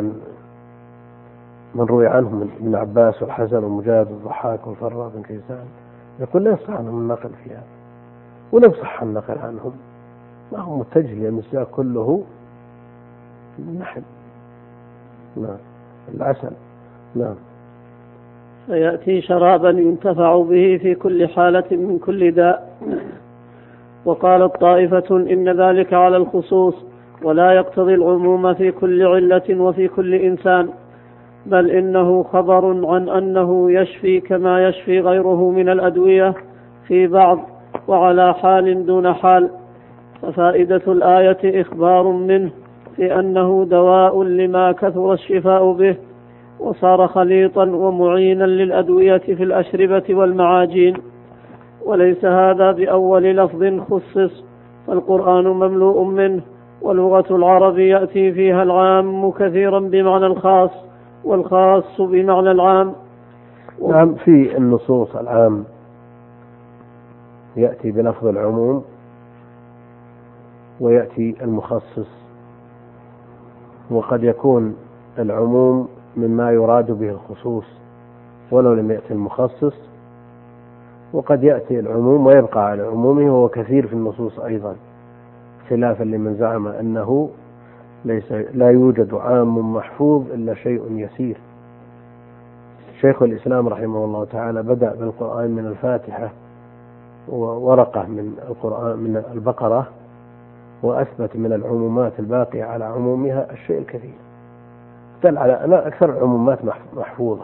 روي عنهم ابن عباس والحسن ومجاهد والضحاك والفراء بن كيسان يقول لا يصح عنهم النقل فيها، ولو صح النقل عنهم ما هو متجه لأن السياق كله نحن. نعم. العسل. نعم. فيأتي شرابا ينتفع به في كل حالة من كل داء. وقالت طائفة إن ذلك على الخصوص ولا يقتضي العموم في كل علة وفي كل إنسان، بل إنه خبر عن أنه يشفي كما يشفي غيره من الأدوية في بعض وعلى حال دون حال. ففائدة الآية إخبار منه في أنه دواء لما كثر الشفاء به وصار خليطا ومعينا للأدوية في الأشربة والمعاجين. وليس هذا بأول لفظ خصص، فالقرآن مملوء منه، ولغة العرب يأتي فيها العام كثيرا بمعنى الخاص، والخاص بمعنى العام. نعم، في النصوص العام يأتي بلفظ العموم ويأتي المخصص، وقد يكون العموم مما يراد به الخصوص ولو لم يأتي المخصص، وقد يأتي العموم ويبقى على عمومه، وهو كثير في النصوص أيضا، خلافا لمن زعم أنه لا يوجد عام محفوظ إلا شيء يسير. شيخ الإسلام رحمه الله تعالى بدأ بالقرآن من الفاتحة وورقة من القرآن من البقرة، وأثبت من العمومات الباقية على عمومها الشيء الكثير، دل على أن أكثر العمومات محفوظة.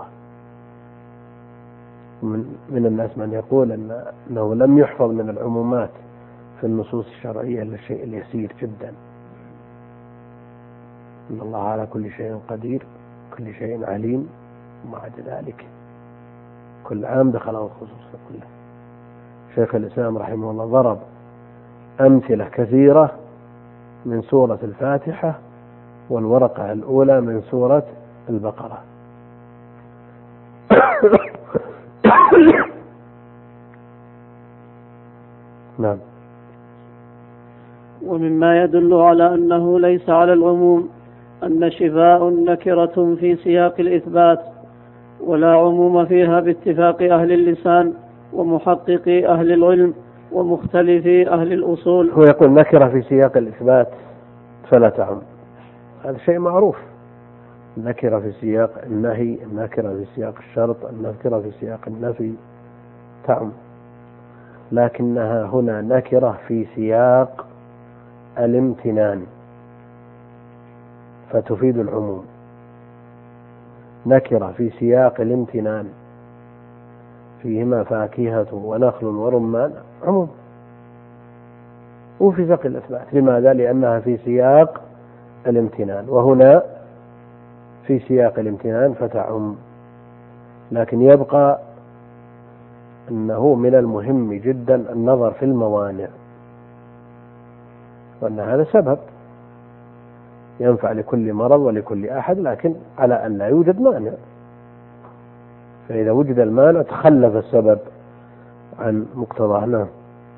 من الناس من يقول أنه لم يحفظ من العمومات في النصوص الشرعية إلا الشيء اليسير جدا. إن الله على كل شيء قدير، كل شيء عليم، ومع ذلك كل عام دخله الخصوص كله. شيخ الإسلام رحمه الله ضرب أمثلة كثيرة من سورة الفاتحة والورقة الأولى من سورة البقرة. نعم. ومما يدل على أنه ليس على العموم أن شفاء نكرة في سياق الإثبات، ولا عموم فيها باتفاق أهل اللسان ومحققي أهل العلم ومختلفي أهل الأصول. هو يقول نكرة في سياق الإثبات فلا تعم، هذا شيء معروف. النكرة في سياق النهي، النكرة في سياق الشرط، النكرة في سياق النفي تعم، لكنها هنا نكرة في سياق الامتنان فتفيد العموم. نكرة في سياق الامتنان فيهما فاكهة ونخل ورمان عموم، وفي سياق الإثبات. لماذا؟ لأنها في سياق الامتنان، وهنا في سياق الامتنان فتعم. لكن يبقى أنه من المهم جدا النظر في الموانع، وأن هذا سبب ينفع لكل مرض ولكل أحد، لكن على أن لا يوجد مانع. فإذا وجد المانع تخلف السبب عن مقتضاه.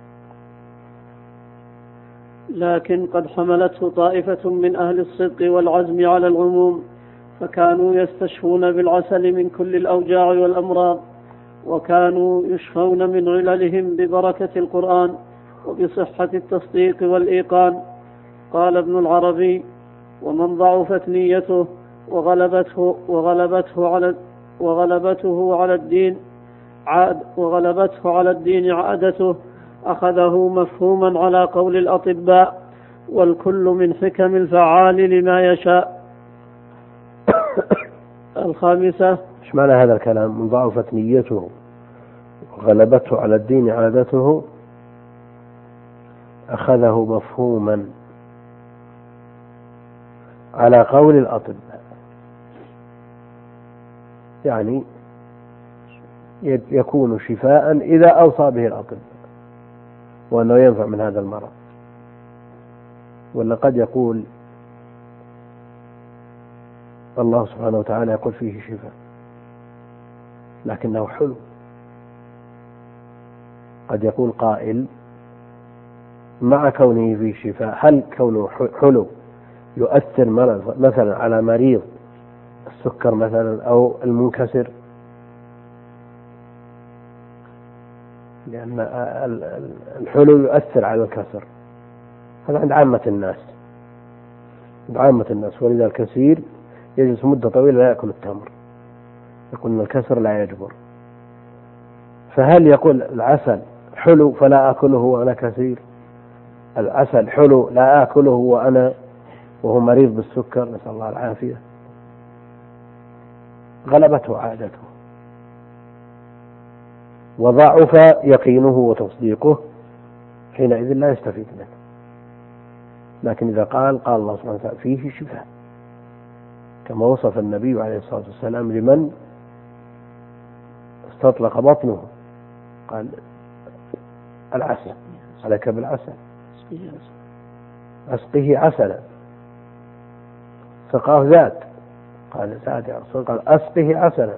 لكن قد حملته طائفة من أهل الصدق والعزم على العموم، فكانوا يستشفون بالعسل من كل الأوجاع والأمراض، وكانوا يشفون من عللهم ببركة القرآن وبصحة التصديق والإيقان. قال ابن العربي: ومن ضعفت نيته وغلبته على الدين عادته أخذه مفهوما على قول الأطباء، والكل من حكم الفعال لما يشاء. الخامسة: ايش معنى هذا الكلام؟ من ضعفت نيته وغلبته على الدين عادته أخذه مفهوما على قول الأطباء، يعني يكون شفاء إذا أوصى به الأطباء وأنه ينفع من هذا المرض. ولا قد يقول الله سبحانه وتعالى يقول فيه شفاء لكنه حلو. قد يقول قائل مع كونه فيه شفاء، هل كونه حلو يؤثر مثلا على مريض السكر مثلا أو المنكسر؟ لأن الحلو يؤثر على الكسر، هذا عند عامة الناس. ولذا الكثير يجلس مدة طويلة لا يأكل التمر، يقول أن الكسر لا يجبر. فهل يقول العسل حلو فلا أكله وأنا كثير؟ العسل حلو لا أكله وهو مريض بالسكر، نسأل الله العافية. غلبته عادته وضعف يقينه وتصديقه، حينئذ لا يستفيد منه. لكن إذا قال الله سبحانه وتعالى فيه شفاء، كما وصف النبي عليه الصلاة والسلام لمن استطلق بطنه، قال العسل عليك بالعسل أسقه عسلا، سقاه ذات، قال سعد يا رسول قال أسقه عسلا.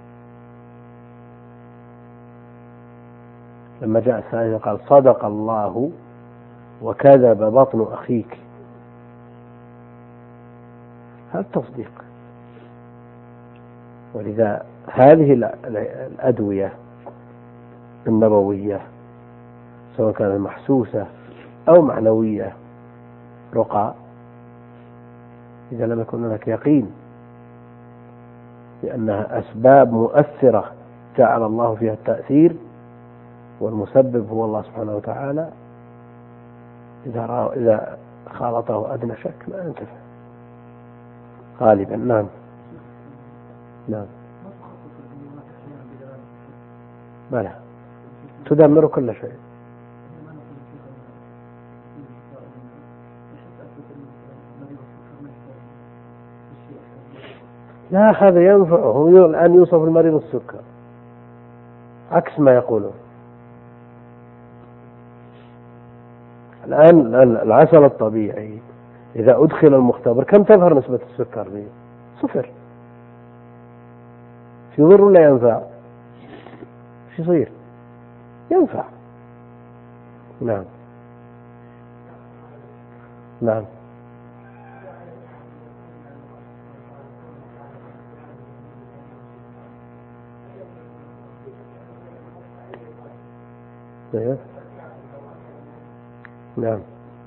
لما جاء الثالثة قال صدق الله وكذب بطن أخيك. هذا التصديق. ولذا هذه الأدوية النبوية سواء كانت محسوسة أو معنوية رقى، إذا لم يكن هناك يقين بأنها أسباب مؤثرة جعل الله فيها التأثير والمسبب هو الله سبحانه وتعالى، إذا خالطه أدنى شك ما ينتفع غالبا. نعم نعم بلى تدمر كل شيء. لا هذا ينفعه أن يوصف المريض السكر عكس ما يقولون. الآن العسل الطبيعي إذا أدخل المختبر كم تظهر نسبة السكر فيه؟ 0. يضر ولا ينفع؟ شو يصير؟ ينفع. نعم نعم نعم.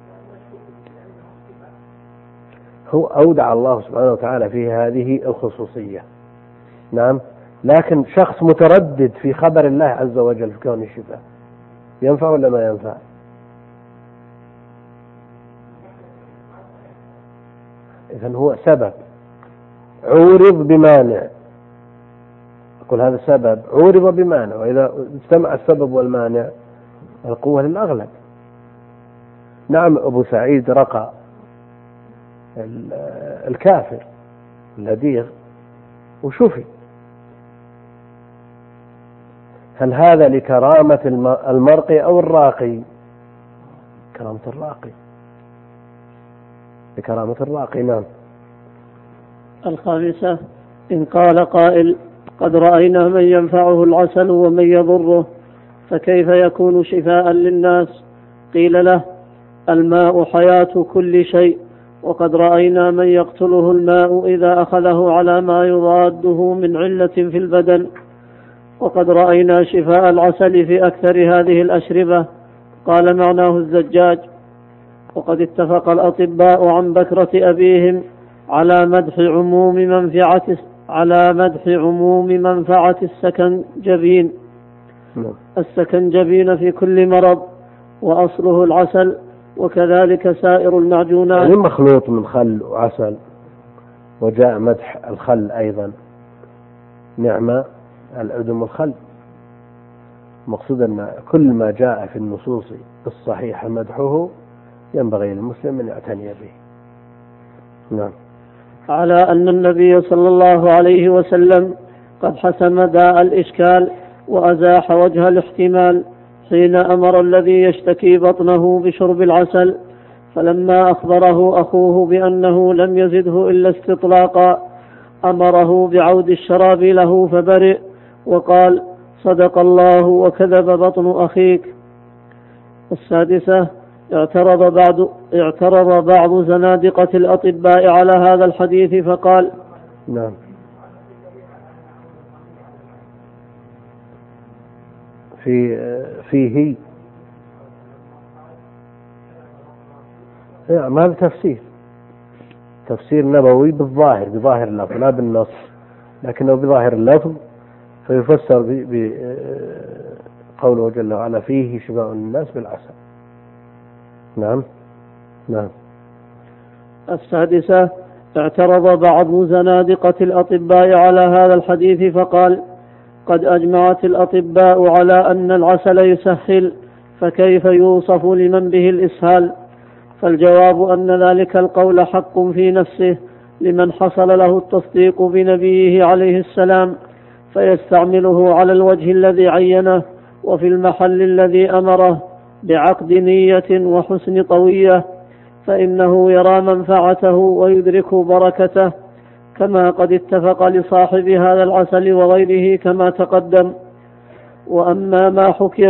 هو أودع الله سبحانه وتعالى في هذه الخصوصية. نعم. لكن شخص متردد في خبر الله عز وجل في كون الشفاء ينفع ولا ما ينفع؟ إذن هو سبب عورض بمانع. أقول هذا سبب عورض بمانع، وإذا اجتمع السبب والمانع القوة للأغلب. نعم أبو سعيد رقى الكافر اللديغ وشفي. هل هذا لكرامة المرقي أو الراقي؟ كرامة الراقي، لكرامة الراقي. نعم. 5. إن قال قائل قد رأينا من ينفعه العسل ومن يضره فكيف يكون شفاء للناس؟ قيل له الماء حياة كل شيء، وقد رأينا من يقتله الماء إذا أخذه على ما يضاده من علة في البدن، وقد رأينا شفاء العسل في أكثر هذه الأشربة. قال معناه الزجاج. وقد اتفق الأطباء عن بكرة أبيهم على مدح عموم منفعة السكنجبين في كل مرض، وأصله العسل، وكذلك سائر المعجونات. يعني مخلوط من خل وعسل، وجاء مدح الخل أيضا. نعمة الأدم الخل. مقصود أن كل ما جاء في النصوص الصحيحة مدحه ينبغي للمسلم أن يعتني به. نعم. على أن النبي صلى الله عليه وسلم قد حسم داء الإشكال وأزاح وجه الاحتمال حين أمر الذي يشتكي بطنه بشرب العسل، فلما أخبره أخوه بأنه لم يزده إلا استطلاقا أمره بعود الشراب له فبرئ، وقال صدق الله وكذب بطن أخيك. 6. اعترض بعض زنادقة الأطباء على هذا الحديث فقال نعم فيه ما هذا تفسير نبوي بظاهر اللفظ لا بالنص، لكنه بظاهر اللفظ فيفسر بقوله جل وعلا فيه شفاء الناس بالعسل. نعم نعم. 7. اعترض بعض زنادقة الأطباء على هذا الحديث فقال قد أجمعت الأطباء على أن العسل يسهل، فكيف يوصف لمن به الإسهال؟ فالجواب أن ذلك القول حق في نفسه لمن حصل له التصديق بنبيه عليه السلام، فيستعمله على الوجه الذي عينه وفي المحل الذي أمره، بعقد نية وحسن طوية، فإنه يرى منفعته ويدرك بركته، كما قد اتفق لصاحب هذا العسل وغيره كما تقدم. وأما ما حكى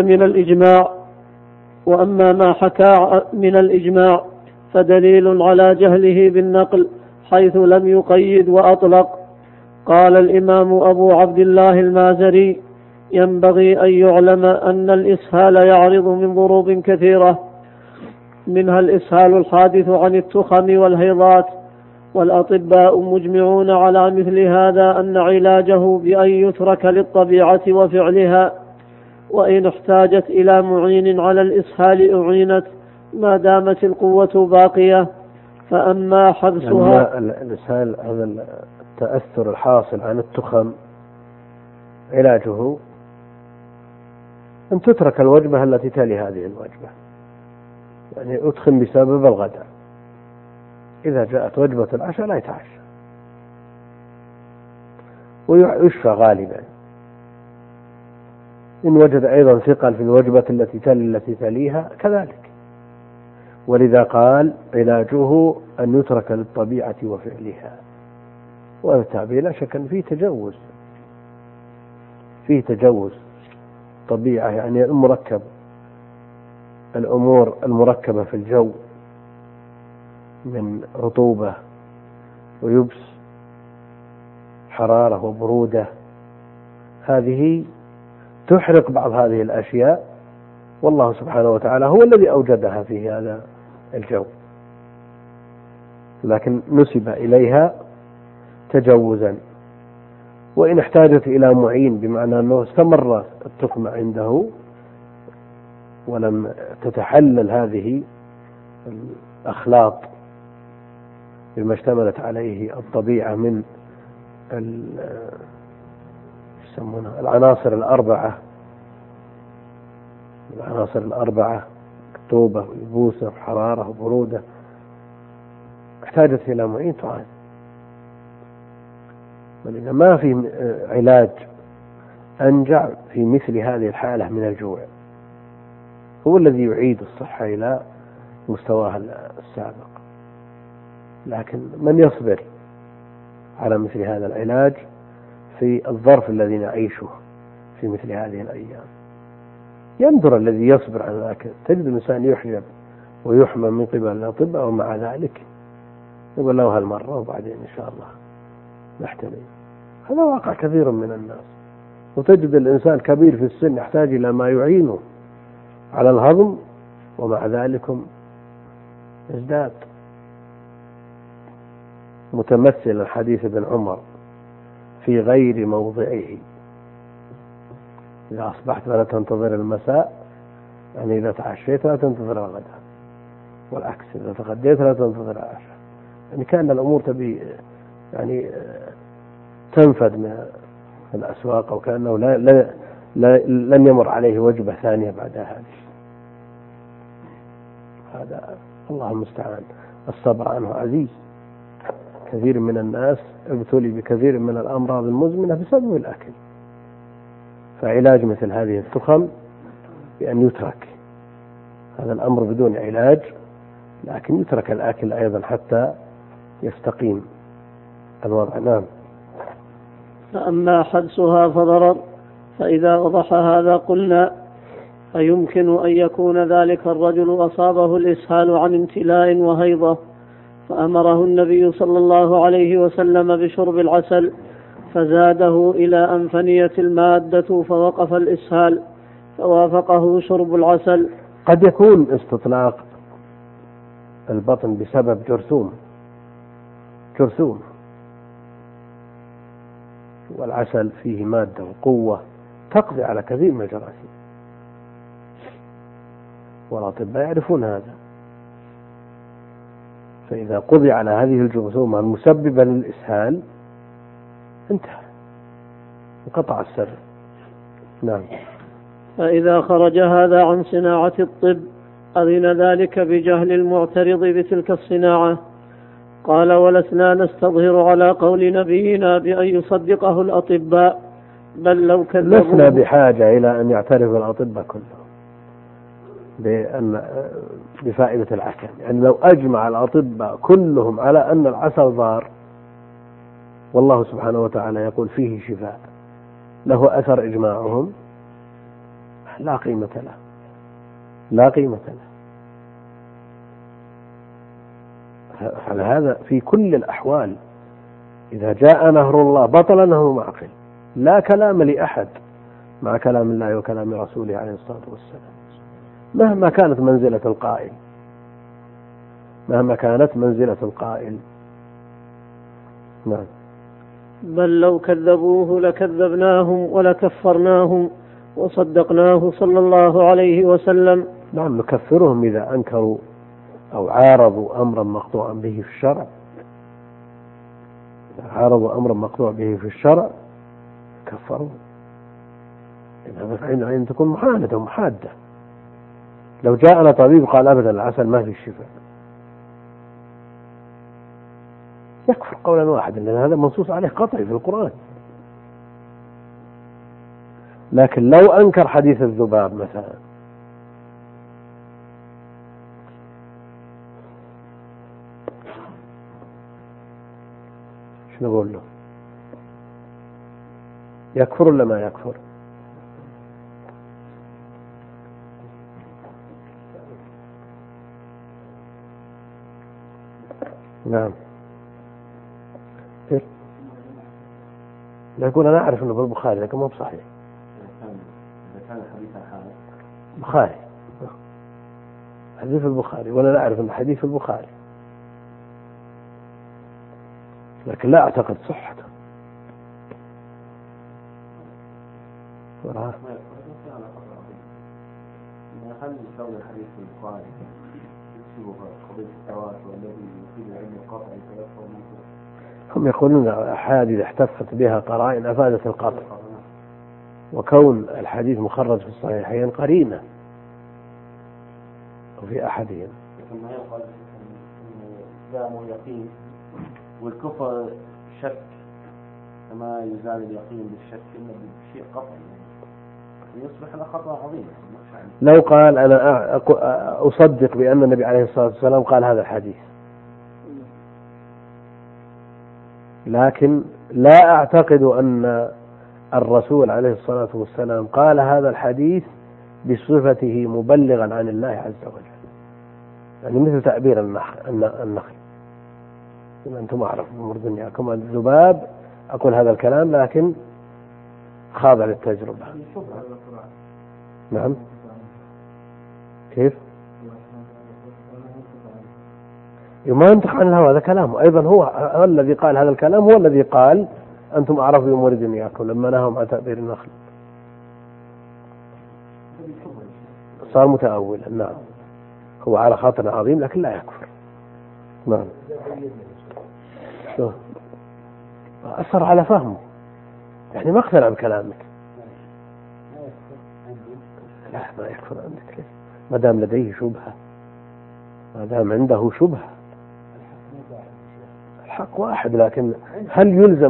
من الإجماع فدليل على جهله بالنقل، حيث لم يقيد وأطلق. قال الإمام أبو عبد الله المازري: ينبغي أن يعلم أن الإسهال يعرض من ضروب كثيرة، منها الإسهال الحادث عن التخم والهيضات، والأطباء مجمعون على مثل هذا أن علاجه بأن يترك للطبيعة وفعلها، وإن احتاجت إلى معين على الإسهال أعينت ما دامت القوة باقية. فأما حبسها يعني الإسهال هذا التأثر الحاصل عن التخم علاجه أن تترك الوجبة التي تلي هذه الوجبة، يعني أتخن بسبب الغداء، إذا جاءت وجبة العشاء لا يتعشى، ويشفى غالبا. إن وجد أيضا ثقل في الوجبة التي تليها كذلك. ولذا قال علاجه أن يترك للطبيعة وفعلها. وهذا التعبير لا شك أن فيه تجوز طبيعة، يعني الأمور المركبة في الجو من رطوبة ويبس، حرارة وبرودة، هذه تحرق بعض هذه الأشياء، والله سبحانه وتعالى هو الذي أوجدها في هذا الجو، لكن نسب إليها تجوزا. وإن احتاجت إلى معين بمعنى أنه استمر التخمة عنده ولم تتحلل هذه الأخلاط بما اشتملت عليه الطبيعة من العناصر الأربعة رطوبة ويبوسة وحرارة وبرودة، احتاجت إلى معين تعاد. ولذا ما في علاج أنجع في مثل هذه الحالة من الجوع، هو الذي يعيد الصحة إلى مستواها السابق. لكن من يصبر على مثل هذا العلاج في الظرف الذي نعيشه في مثل هذه الأيام، ينظر الذي يصبر على ذلك. تجد الإنسان يحجب ويحمى من قبل الأطباء، ومع ذلك يقول له هالمرة وبعدين إن شاء الله نحتمل. هذا واقع كثير من الناس. وتجد الإنسان كبير في السن يحتاج إلى ما يعينه على الهضم، ومع ذلك يزداد. متمثل الحديث ابن عمر في غير موضعه: إذا أصبحت فلا تنتظر المساء، يعني إذا تعشيت لا تنتظر الغداء، والعكس إذا تغديت لا تنتظر العشاء. يعني كان الأمور تبي يعني تنفد من الأسواق، أو كأنه لن يمر عليه وجبة ثانية بعد هذا الله المستعان. الصبر عنه عزيز. كثير من الناس ابتلي بكثير من الأمراض المزمنة بسبب الأكل. فعلاج مثل هذه التخم بأن يترك هذا الأمر بدون علاج، لكن يترك الأكل أيضا حتى يستقيم الوضع. نعم. فأما حبسها فضرر، فإذا وضح هذا قلنا: فيمكن أن يكون ذلك الرجل أصابه الإسهال عن امتلاء وهيضة، فأمره النبي صلى الله عليه وسلم بشرب العسل، فزاده إلى أن فنيت المادة فوقف الإسهال، فوافقه شرب العسل. قد يكون استطلاق البطن بسبب جرثوم، والعسل فيه مادة وقوة تقضي على كثير من الجراثيم، والأطباء يعرفون هذا. فإذا قضي على هذه الجرثومة المسببة للإسهال انتهى، انقطع السر. نعم. فإذا خرج هذا عن صناعة الطب أذن ذلك بجهل المعترض بتلك الصناعة. قال: ولسنا نستظهر على قول نبينا بأن يصدقه الأطباء، بل لو كذبوا لسنا بحاجة إلى أن يعترف الأطباء كلهم، بفائدة العسل. يعني لو أجمع الأطباء كلهم على أن العسل ضار، والله سبحانه وتعالى يقول فيه شفاء، له أثر إجماعهم، لا قيمة له، لا قيمة له. على هذا في كل الأحوال إذا جاء نهر الله بطل نهر معقل، لا كلام لأحد مع كلام الله وكلام رسوله عليه الصلاة والسلام، مهما كانت منزلة القائل، مهما كانت منزلة القائل. نعم. بل لو كذبوه لكذبناهم ولكفرناهم وصدقناه صلى الله عليه وسلم. نعم، نكفرهم إذا أنكروا أو عارضوا أمرا مقطوعا به في الشرع، إذا عارضوا أمرا مقطوع به في الشرع كفروا، إن تكون محالة ومحادة. لو جاءنا طبيب قال أبدا العسل ما في الشفاء، يكفر قولا واحدا، لأن هذا منصوص عليه قطعي في القرآن. لكن لو أنكر حديث الذباب مثلا، شو نقول له؟ يكفر ولا ما يكفر؟ نعم. لا يقول أنا أعرف أنه في البخاري لكن مو بصحيح. إذا كان الحديث الحال بخاري، حديث البخاري، ولا لا أعرف أن حديث البخاري، لكن لا أعتقد صحته. هل كون الحديث في البخاري يشبه قضية التواتر الذي يفيد العلم القطعي فيكفر منه؟ هم يقولون أحاديث احتفت بها قرائن أفادت القطع، وكون الحديث مخرج في الصحيحين قرينة وفي أحدهم. لكن ما يقال إن الإسلام يقين والكفر شك، كما يزال اليقين بالشك إنه بشيء قطعي يصبح له خطأ عظيم. لو قال أنا أصدق بأن النبي عليه الصلاة والسلام قال هذا الحديث، لكن لا أعتقد أن الرسول عليه الصلاة والسلام قال هذا الحديث بصفته مبلغا عن الله عز وجل، يعني مثل تعبير النخل. أنتم أعرف بأمور دنياكم الذباب، أقول هذا الكلام لكن خاضع للتجربة. نعم. كيف؟ ما ينطق عن الهوى، هذا كلامه أيضا، هو الذي قال هذا الكلام، هو الذي قال أنتم أعرف بأمور دنياكم لما نهوا عن تعبير النخل. صار متأولا. نعم، هو على خاطر عظيم لكن لا يكفر. نعم. شو أثر على فهمه، يعني ما اقتنع بكلامك. لا ما يكفر عندك، ما دام لديه شبهة، ما دام عنده شبهة. الحق واحد، لكن هل يلزم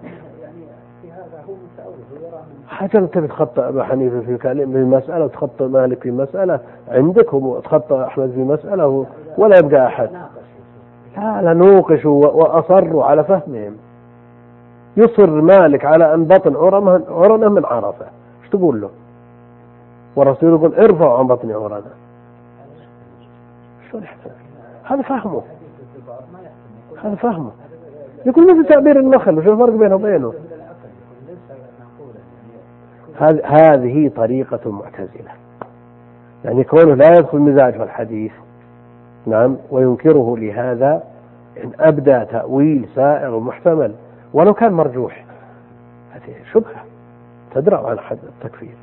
حاجة أنت بتخطأ أبا حنيفة في مسألة وتخطأ مالك في مسألة، عندك وتخطأ أحمد في مسألة ولا يبقى أحد. لا نوقش وأصروا على فهمهم. يصر مالك على أن بطن عرنة من عرفة، ايش تقول له؟ والرسول يقول ارفعوا عن بطن عرنة. شو يحتاج؟ هذا فهمه، هذا فهمه. يقول مثل تعبير النخل، وش الفرق بينه وبينه؟ هذه طريقة المعتزلة، يعني كونه لا يدخل مزاج في الحديث. نعم، وينكره لهذا إن أبدى تأويل سائر ومحتمل ولو كان مرجوح. هذه شبهة تدرأ عن حد التكفير.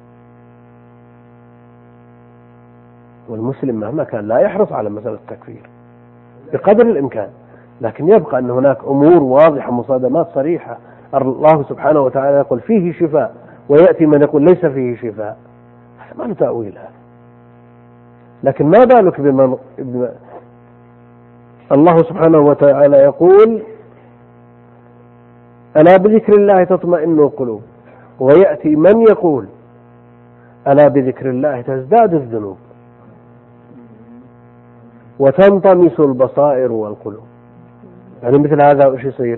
والمسلم مهما كان لا يحرص على مسألة التكفير بقدر الإمكان، لكن يبقى أن هناك أمور واضحة، مصادمات صريحة. الله سبحانه وتعالى يقول فيه شفاء، ويأتي من يقول ليس فيه شفاء، هذا ما له تأويل هذا. لكن ما بالك بمن الله سبحانه وتعالى يقول ألا بذكر الله تطمئن القلوب، ويأتي من يقول ألا بذكر الله تزداد الذنوب. وتنطمس البصائر والقلوب. يعني مثل هذا وش يصير؟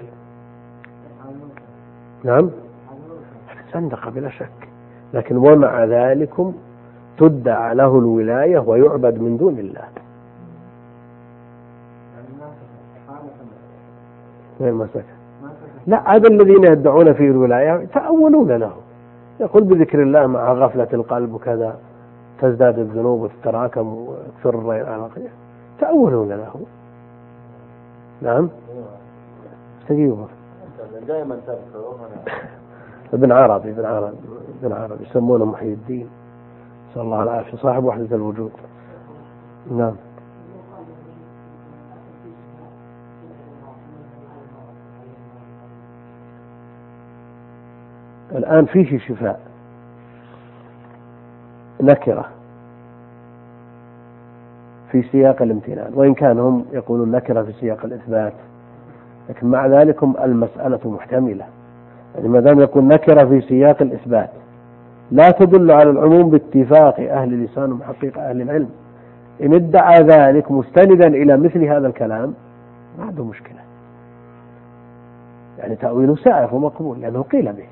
نعم زندقة بلا شك، لكن ومع ذلك تدعى له الولاية ويعبد من دون الله. لا، هذا الذين يدعون فيه الولاية يتأولون له، يقول بذكر الله مع غفلة القلب وكذا تزداد الذنوب وتتراكم ويكثر الرياء على الخير، تأولون له. نعم تجيبه دائما تذكره ابن عربي يسمونه محي الدين صلى الله عليه وسلم، صاحب وحدة الوجود. نعم. الآن فيه شفاء نكرة في سياق الامتنان، وإن كان هم يقولون نكرة في سياق الإثبات، لكن مع ذلك المسألة محتملة. يعني ما دام يكون نكرة في سياق الإثبات لا تدل على العموم باتفاق أهل اللسان ومحقق أهل العلم. إن ادعى ذلك مستندا إلى مثل هذا الكلام ما عنده مشكلة، يعني تأويله سائغ ومقبول لأنه قيل به.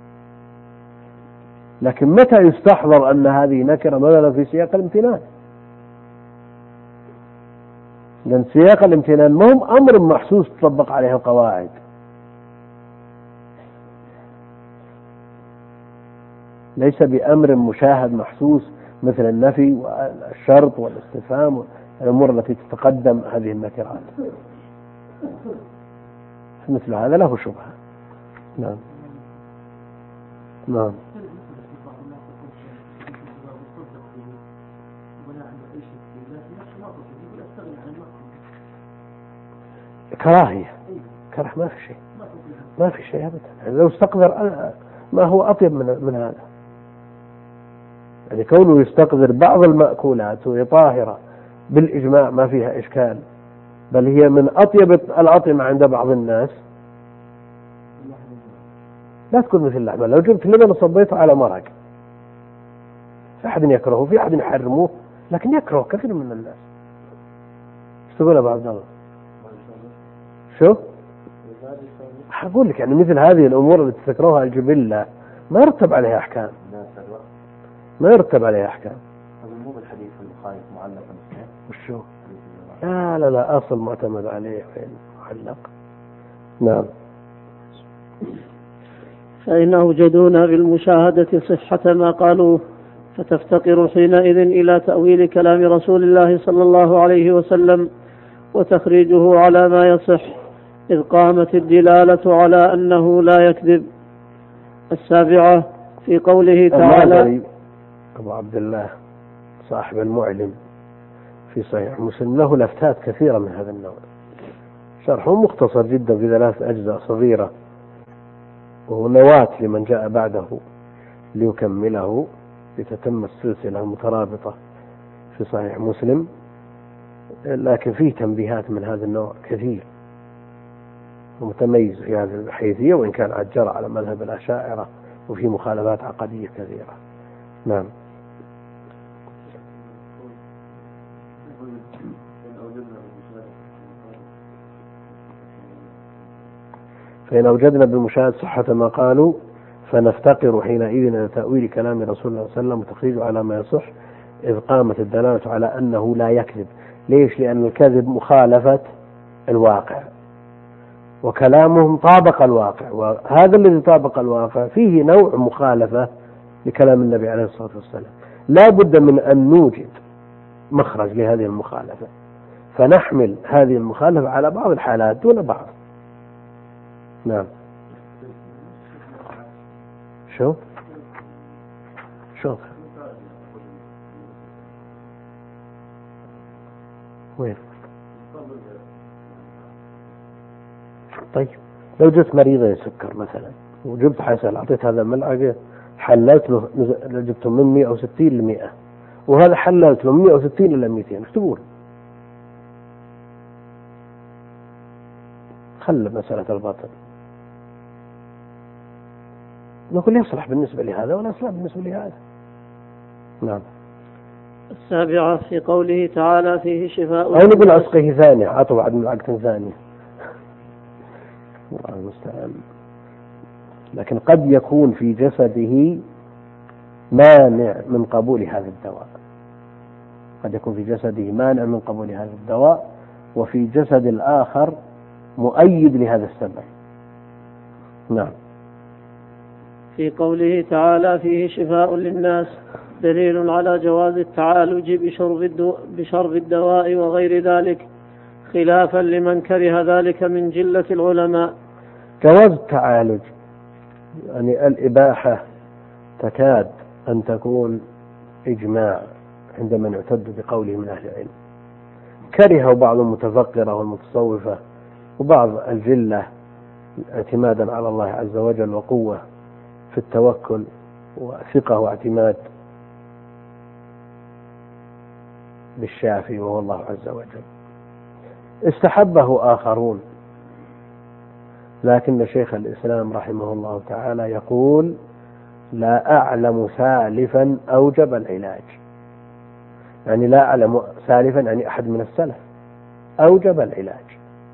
لكن متى يستحضر أن هذه نكرة مثلا في سياق الامتنان؟ لأن سياق الامتنان ما هم أمر محسوس تطبق عليه القواعد، ليس بأمر مشاهد محسوس مثل النفي والشرط والاستفهام والأمور التي تتقدم هذه النكرات. مثل هذا له شبهة. نعم. نعم. كراهية، كره ما في شيء أبدا. لو استقدر ما هو أطيب من هذا. يعني كونه يستقدر بعض المأكولات وهي طاهرة بالإجماع ما فيها إشكال، بل هي من أطيب الأطعمة عند بعض الناس، لا تكون مثل اللحمة. لو جبت لبن وصبيته على مرق في أحد يكرهه في أحد يحرموه، لكن يكره كثير من الناس. ايش تقول أبو عبد الله؟ شو أقول لك؟ يعني مثل هذه الأمور التي تكرهها الجبلة ما يرتب عليها أحكام، ما يرتب عليها أحكام. هذا مو بالحديث المخالف معلق وشو؟ لا أصل معتمد عليه معلق. نعم. فإن أوجدونا بالمشاهدة صحة ما قالوه، فتفتقر حينئذ إلى تأويل كلام رسول الله صلى الله عليه وسلم وتخريجه على ما يصح، إذ قامت الدلالة على أنه لا يكذب. السابعة في قوله تعالى. أبو عبد الله صاحب المعلم في صحيح مسلم له لفتات كثيرة من هذا النوع، شرحه مختصر جدا في 3 أجزاء صغيرة، وهو نواة لمن جاء بعده ليكمله لتتم السلسلة المترابطة في صحيح مسلم. لكن فيه تنبيهات من هذا النوع كثير، ومتميز في هذه الحيثية، وإن كان عجر على مذهب الأشاعرة وفي مخالفات عقدية كثيرة. نعم. فإن أوجدنا بالمشاهد صحة ما قالوا فنفتقر حينئذ إلى تأويل كلام رسول الله صلى الله عليه وسلم وتخريجه على ما يصح، إذ قامت الدلالة على أنه لا يكذب. ليش؟ لأن الكذب مخالفة الواقع، وكلامهم طابق الواقع، وهذا الذي طابق الواقع فيه نوع مخالفة لكلام النبي عليه الصلاة والسلام. لا بد من أن نوجد مخرج لهذه المخالفة، فنحمل هذه المخالفة على بعض الحالات دون بعض. نعم. شو وين؟ طيب لو جبت مريضة سكر مثلا وجبت حسن أعطيت هذا ملعقة، حللت له جبته من 160 ل 100، وهذا حللت له من 160 إلى 200، ايش تقول؟ خلى مسألة الباطل، نقول يصلح بالنسبة لهذا ولا يصلح بالنسبة لهذا. نعم. السابعة في قوله تعالى فيه شفاء. أو نقول عسقه ثانية، عطوا بعد من عقد ثانية، الله المستعان. لكن قد يكون في جسده مانع من قبول هذا الدواء، قد يكون في جسده مانع من قبول هذا الدواء، وفي جسد الآخر مؤيد لهذا السبب. نعم. في قوله تعالى فيه شفاء للناس دليل على جواز التعالج بشرب الدواء وغير ذلك، خلافا لمن كره ذلك من جلة العلماء. جواز التعالج يعني الإباحة تكاد أن تكون إجماع عند من يعتد بقوله من أهل العلم، كره بعض المتفقرة والمتصوفة وبعض الجلة اعتمادا على الله عز وجل وقوة في التوكل وثقة واعتماد بالشافي وهو الله عز وجل، استحبه آخرون. لكن شيخ الإسلام رحمه الله تعالى يقول لا أعلم سالفا أوجب العلاج، يعني لا أعلم سالفا يعني أحد من السلف أوجب العلاج.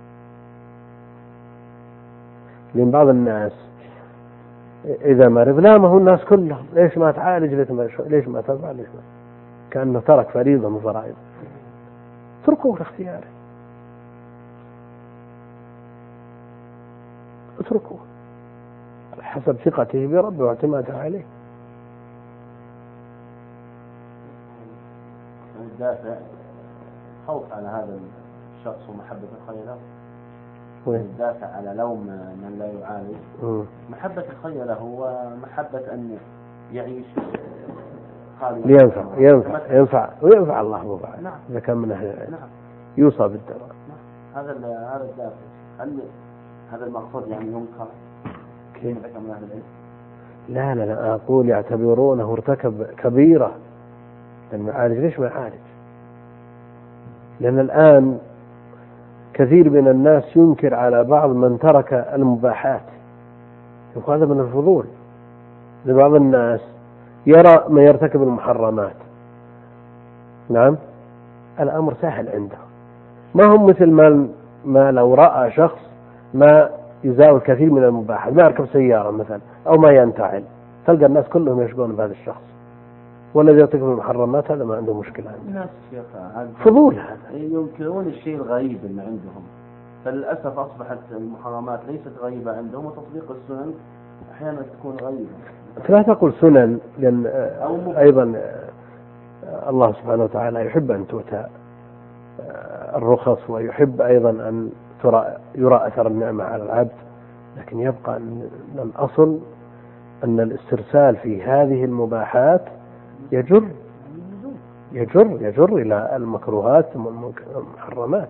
لأن بعض الناس إذا مرض لا ما هو الناس كلهم ليش ما تعالج ليش ما تفعل ليش ما، كأنه ترك فريضة من فرائض، اتركوه لاختياره، اتركوه حسب ثقته بربه واعتماده عليه. الدافع خوف على هذا الشخص ومحبة الخير له، الدافع على لوم من لا يعالج محبة الخير له ومحبة أن يعيش ينفع وينفع الله مبارك. نعم. إذا كان من أهل العلم نعم. يوصى بالدواء. نعم. هذا الدافع. هل هذا المقصود يعني ينكر كيف ذكر من أهل العلم؟ لا أقول يعتبرونه ارتكب كبيرة لأنه يعالج. ليش ما يعالج؟ لأن الآن كثير من الناس ينكر على بعض من ترك المباحات، وهذا من الفضول. لبعض الناس يرى من يرتكب المحرمات، نعم الأمر سهل عنده، ما هم مثل ما لو رأى شخص ما يزاول كثير من المباحات، ما يركب سيارة مثلا أو ما ينتعل، تلقى الناس كلهم يشقون بهذا الشخص، والذي يرتكب المحرمات هذا ما عنده مشكلة. الناس فضول هذا، ينكرون الشيء الغريب اللي عندهم، فللأسف أصبحت المحرمات ليست غريبة عندهم، وتطبيق السنن أحيانا تكون غريبة. لا تقول سنن، لأن أيضا الله سبحانه وتعالى يحب أن تؤتى الرخص، ويحب أيضا أن يرى أثر النعمة على العبد، لكن يبقى أن الأصل أن الاسترسال في هذه المباحات يجر إلى المكروهات والمحرمات.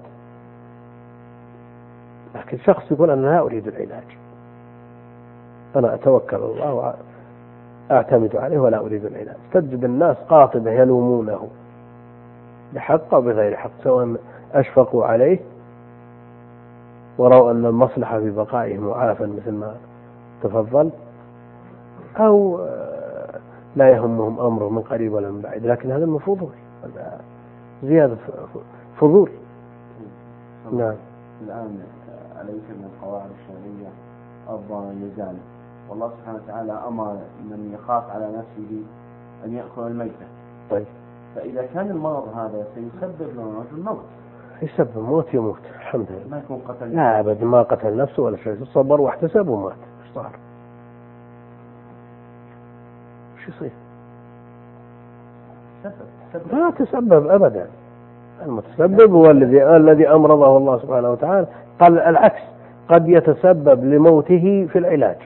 لكن شخص يقول أنا لا أريد العلاج، أنا أتوكل الله وأعتمد عليه ولا أريد العلاج، تجد الناس قاطبة يلومونه بحق أو بغير حق، سواء أشفقوا عليه ورأوا أن المصلحة في بقائه معافى مثل ما تفضل، أو لا يهمهم أمره من قريب ولا من بعيد، لكن هذا من فضول، هذا زيادة فضول. نعم. الآن عليك من القواعد الشرعية الضرر يزال، والله سبحانه وتعالى أمر من يخاف على نفسه أن يأكل الميتة. طيب. فإذا كان المرض هذا سيسبب للرجل موت، يسبب موت يموت الحمد لله، ما يكون قتل. لا أبدا، ما قتل نفسه ولا شيء، صبر واحتسب ومات، ايش صار؟ ايش يصير؟ لا تسبب أبدا، المتسبب هو الذي أمرضه الله سبحانه وتعالى. قال العكس، قد يتسبب لموته في العلاج،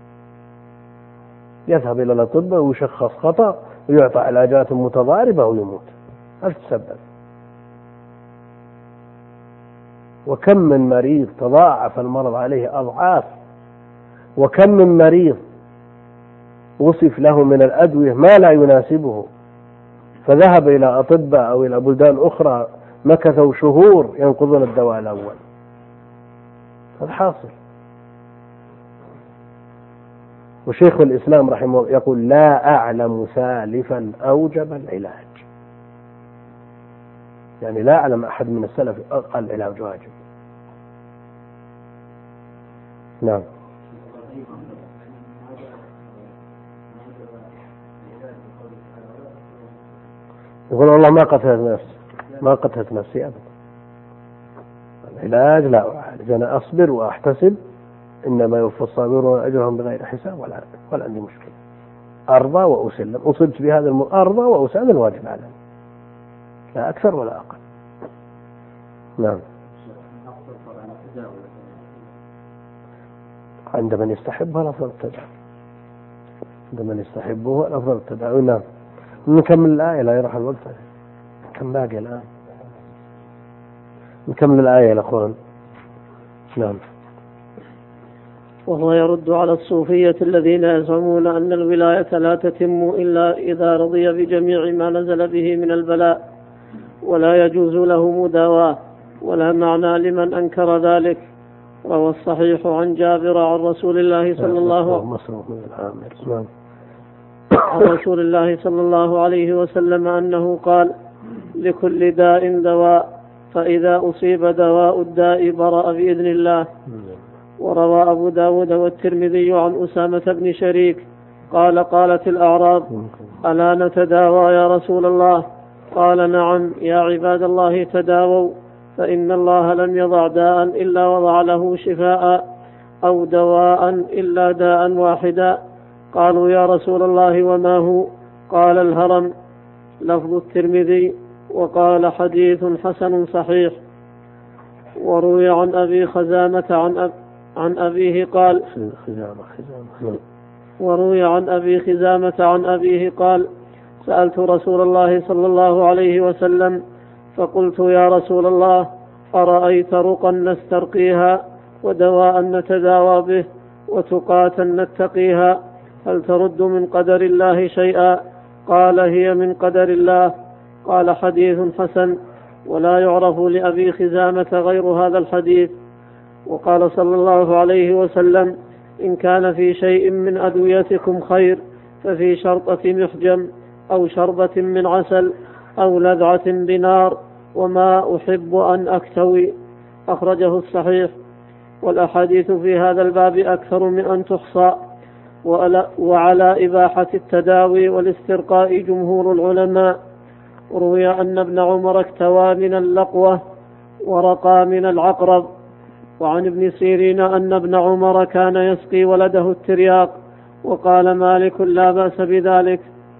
يذهب إلى الأطباء ويشخص خطأ ويعطى علاجات متضاربة ويموت، هل تسبب؟ وكم من مريض تضاعف المرض عليه أضعاف، وكم من مريض وصف له من الأدوية ما لا يناسبه، فذهب إلى أطباء أو إلى بلدان أخرى مكثوا شهور ينقضون الدواء الأول. هذا حاصل. وشيخ الإسلام رحمه الله يقول لا أعلم سالفا أوجب العلاج، يعني لا أعلم أحد من السلف قال العلاج واجب. نعم. يقول والله ما قتلت نفسي أبدا. العلاج لا أعالج، أنا أصبر وأحتسب، إنما يوفى الصابرون أجرهم بغير حساب، ولا عندي مشكلة، أرضى وأسلم، أصبت بهذا أرضى وأسلم، الواجب علي، لا أكثر ولا أقل. نعم. عند من يستحبها الأفضل التداوي، عند من يستحبه الأفضل التداوي. نعم. نكمل الآية لا يروح الوقت. كم باقي الآن؟ نكمل الآية يا أخوان. نعم. وهو يرد على الصوفية الذين يزعمون أن الولاية لا تتم إلا إذا رضي بجميع ما نزل به من البلاء، ولا يجوز له مداواة، ولا معنى لمن أنكر ذلك. روى الصحيح عن جابر عن رسول الله صلى الله عليه وسلم أنه قال: لكل داء دواء، فإذا أصيب دواء الداء برأ بإذن الله. وروى أبو داود والترمذي عن أسامة بن شريك قال: قالت الأعراب: ألا نتداوى يا رسول الله؟ قال: نعم يا عباد الله، تداووا، فإن الله لم يضع داء إلا وضع له شفاء، أو دواء إلا داء واحدا. قالوا: يا رسول الله وما هو؟ قال: الهرم. لفظ الترمذي. وقال: حديث حسن صحيح. وروي عن أبي خزامة عن أبيه قال: سألت رسول الله صلى الله عليه وسلم فقلت: يا رسول الله، أرأيت رقا نسترقيها، ودواء نتداوى به، وتقاة نتقيها، هل ترد من قدر الله شيئا؟ قال: هي من قدر الله. قال: حديث حسن. ولا يعرف لأبي خزامة غير هذا الحديث. وقال صلى الله عليه وسلم: إن كان في شيء من أدويتكم خير ففي شرطة محجم، أو شربة من عسل، أو لذعة بنار، وما أحب أن أكتوي. أخرجه الصحيح. والأحاديث في هذا الباب أكثر من أن تحصى. وعلى إباحة التداوي والاسترقاء جمهور العلماء. روي أن ابن عمر اكتوى من اللقوة ورقى من العقرب. وعن ابن سيرين أن ابن عمر كان يسقي ولده الترياق. وقال مالك: لا بأس بذلك.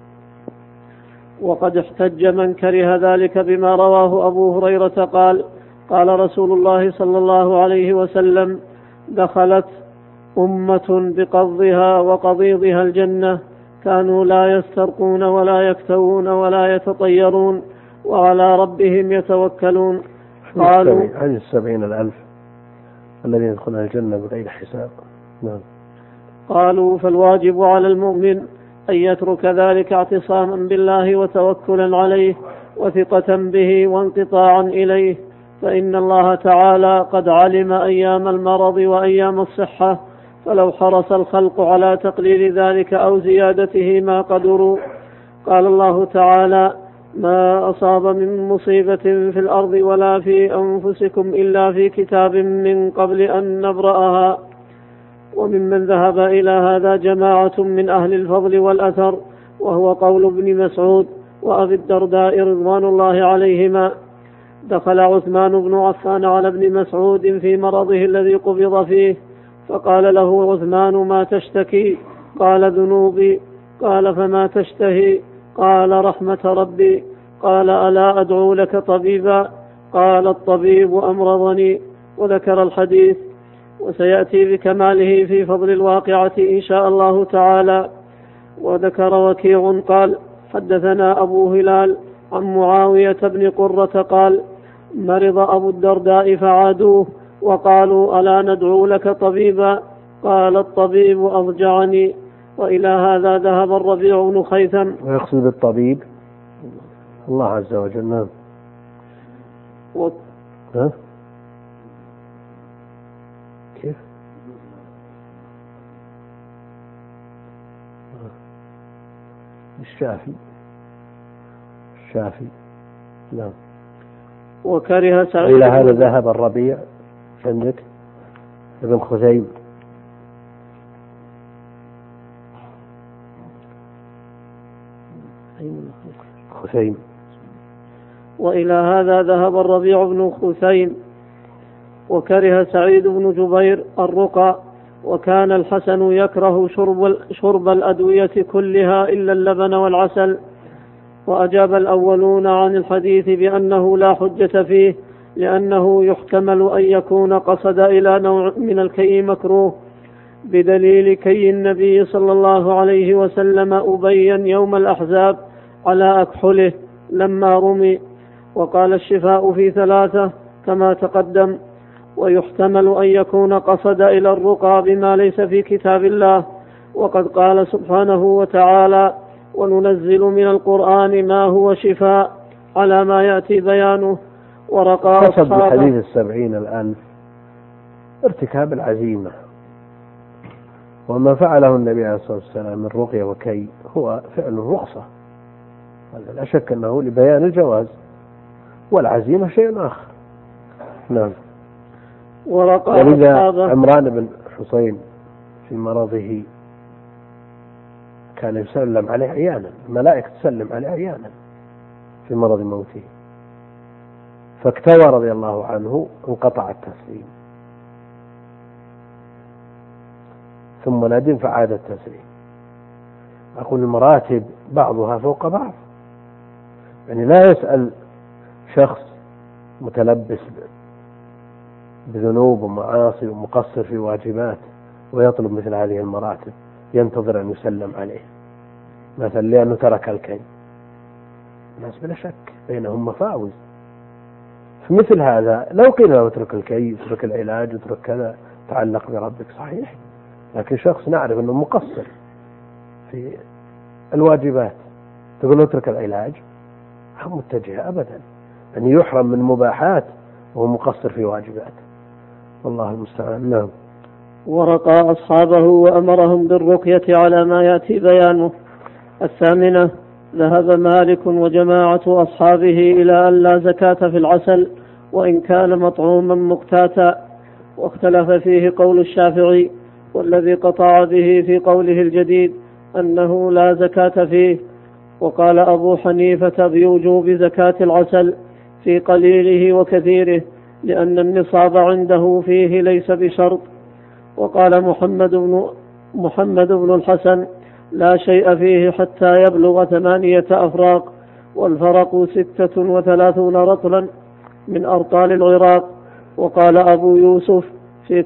وقد احتج من كره ذلك بما رواه أبو هريرة قال: قال رسول الله صلى الله عليه وسلم: دخلت أمة بقضها وقضيضها الجنة، كانوا لا يسترقون ولا يكتوون ولا يتطيرون، وعلى ربهم يتوكلون. قالوا: عن 70,000 الذين يدخلون الجنة بغير حساب. نعم. قالوا: فالواجب على المؤمن أن يترك ذلك اعتصاما بالله وتوكلا عليه وثقة به وانقطاعا إليه، فإن الله تعالى قد علم أيام المرض وأيام الصحة، فلو حرص الخلق على تقليل ذلك أو زيادته ما قدروا. قال الله تعالى: ما أصاب من مصيبة في الأرض ولا في أنفسكم إلا في كتاب من قبل أن نبرأها. وممن ذهب إلى هذا جماعة من أهل الفضل والأثر، وهو قول ابن مسعود وأبي الدرداء رضوان الله عليهما. دخل عثمان بن عفان على ابن مسعود في مرضه الذي قبض فيه، فقال له عثمان: ما تشتكي؟ قال: ذنوبي. قال: فما تشتهي؟ قال: رحمة ربي. قال: ألا أدعو لك طبيبا؟ قال: الطبيب أمرضني. وذكر الحديث، وسيأتي بكماله في فضل الواقعة إن شاء الله تعالى. وذكر وكيع قال: حدثنا أبو هلال عن معاوية بن قرة قال: مرض أبو الدرداء فعادوه وقالوا: ألا ندعو لك طبيبا؟ قال: الطبيب أضجعني. وإلى هذا ذهب الربيع بن خيثم. ويقصد بالطبيب الله عز وجل. نعم. كيف؟ الشافي. نعم. وكره سعيد. إلى هذا ذهب الربيع عندك ابن خثيم. خثيم. وإلى هذا ذهب الربيع بن خثيم وكره سعيد بن جبير الرقى، وكان الحسن يكره شرب الأدوية كلها إلا اللبن والعسل. وأجاب الأولون عن الحديث بأنه لا حجة فيه، لأنه يحتمل أن يكون قصد إلى نوع من الكي مكروه، بدليل كي النبي صلى الله عليه وسلم أبيا يوم الأحزاب على أكحله لما رمي، وقال الشفاء في 3 كما تقدم. ويحتمل أن يكون قصد إلى الرقى بما ليس في كتاب الله، وقد قال سبحانه وتعالى: وننزل من القرآن ما هو شفاء، على ما يأتي بيانه. ورقى حسب الحديث 70 الآن ارتكاب العزيمة، وما فعله النبي عليه الصلاة والسلام من رقية وكي هو فعل الرخصة، هذا لا شك أنه لبيان الجواز، والعزيمة شيء آخر. نعم. ولذا عمران بن حسين في مرضه كان يسلم عليه عيانا، الملائكة تسلم عليه عيانا في مرض موته، فاكتوى رضي الله عنه، انقطع التسليم، ثم ندم فعاد التسليم. أقول المراتب بعضها فوق بعض، يعني لا يسأل شخص متلبس بذنوب ومعاصي ومقصر في واجبات ويطلب مثل هذه المراتب ينتظر أن يسلم عليه مثلا لأنه ترك الكي. الناس بلا شك بينهم مفاوز. في مثل هذا لو قيل له اترك الكي، اترك العلاج، اترك كذا، تعلق بربك، صحيح، لكن شخص نعرف أنه مقصر في الواجبات تقول له اترك العلاج، هم متجه أبدا أن يحرم من مباحات وهو مقصر في واجبات، والله المستعان. نعم. ورقى أصحابه وأمرهم بالرقية على ما يأتي بيانه. 8 ذهب مالك وجماعة أصحابه إلى أن لا زكاة في العسل وإن كان مطعوما مقتاتا، واختلف فيه قول الشافعي، والذي قطع به في قوله الجديد أنه لا زكاة فيه. وقال أبو حنيفة بوجوب زكاة العسل في قليله وكثيره، لأن النصاب عنده فيه ليس بشرط. وقال محمد بن الحسن لا شيء فيه حتى يبلغ 8 أفراق، والفرق 36 رطلا من أرطال العراق. وقال أبو يوسف في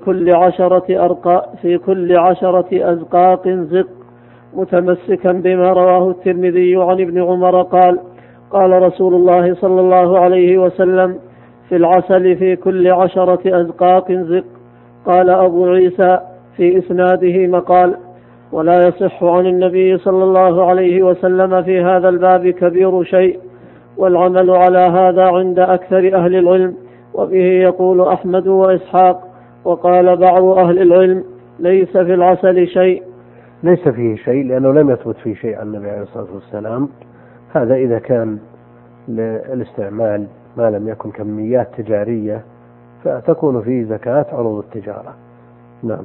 كل 10 أزقاق زق، متمسكا بما رواه الترمذي عن ابن عمر قال: قال رسول الله صلى الله عليه وسلم: في العسل في كل 10 أزقاق زق. قال أبو عيسى في إسناده مقال، ولا يصح عن النبي صلى الله عليه وسلم في هذا الباب كبير شيء، والعمل على هذا عند أكثر أهل العلم، وبه يقول أحمد وإسحاق. وقال بعض أهل العلم: ليس في العسل شيء. ليس فيه شيء لأنه لم يثبت فيه شيء عن النبي عليه الصلاة والسلام. هذا إذا كان للاستعمال ما لم يكن كميات تجارية فتكون فيه زكاة عروض التجارة. نعم.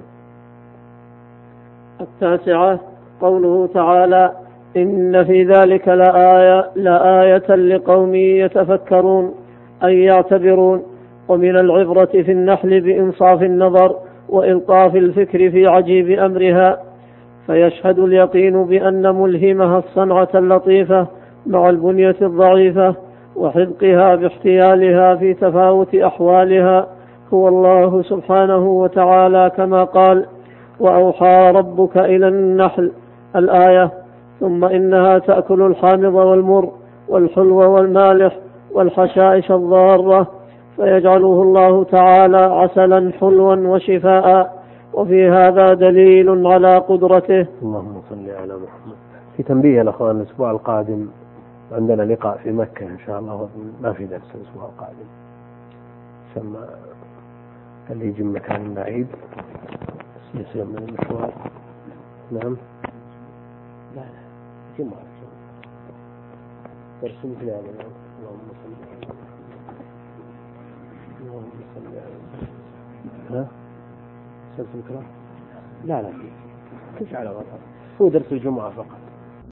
9 قوله تعالى: إن في ذلك لآية لقوم يتفكرون أي يعتبرون. ومن العبرة في النحل بإنصاف النظر وإلطاف الفكر في عجيب أمرها، فيشهد اليقين بأن ملهمها الصنعة اللطيفة مع البنية الضعيفة وحذقها باحتيالها في تفاوت أحوالها هو الله سبحانه وتعالى، كما قال: وأوحى ربك إلى النحل الآية. ثم إنها تأكل الحامض والمر والحلو والمالح والحشائش الضارة، فيجعله الله تعالى عسلا حلوا وشفاء. وفي هذا دليل على قدرته. اللهم صل على محمد. في تنبيه الأخوان، الأسبوع القادم عندنا لقاء في مكة إن شاء الله، ما في درس الأسبوع القادم، ثم اللي يجي من مكان بعيد يصير من المشوار. نعم. لا جمعة درس مثل هذا. اللهم صل على محمد. ها؟ درس بكرة؟ لا كيف على غطاء؟ هو درس الجمعة فقط.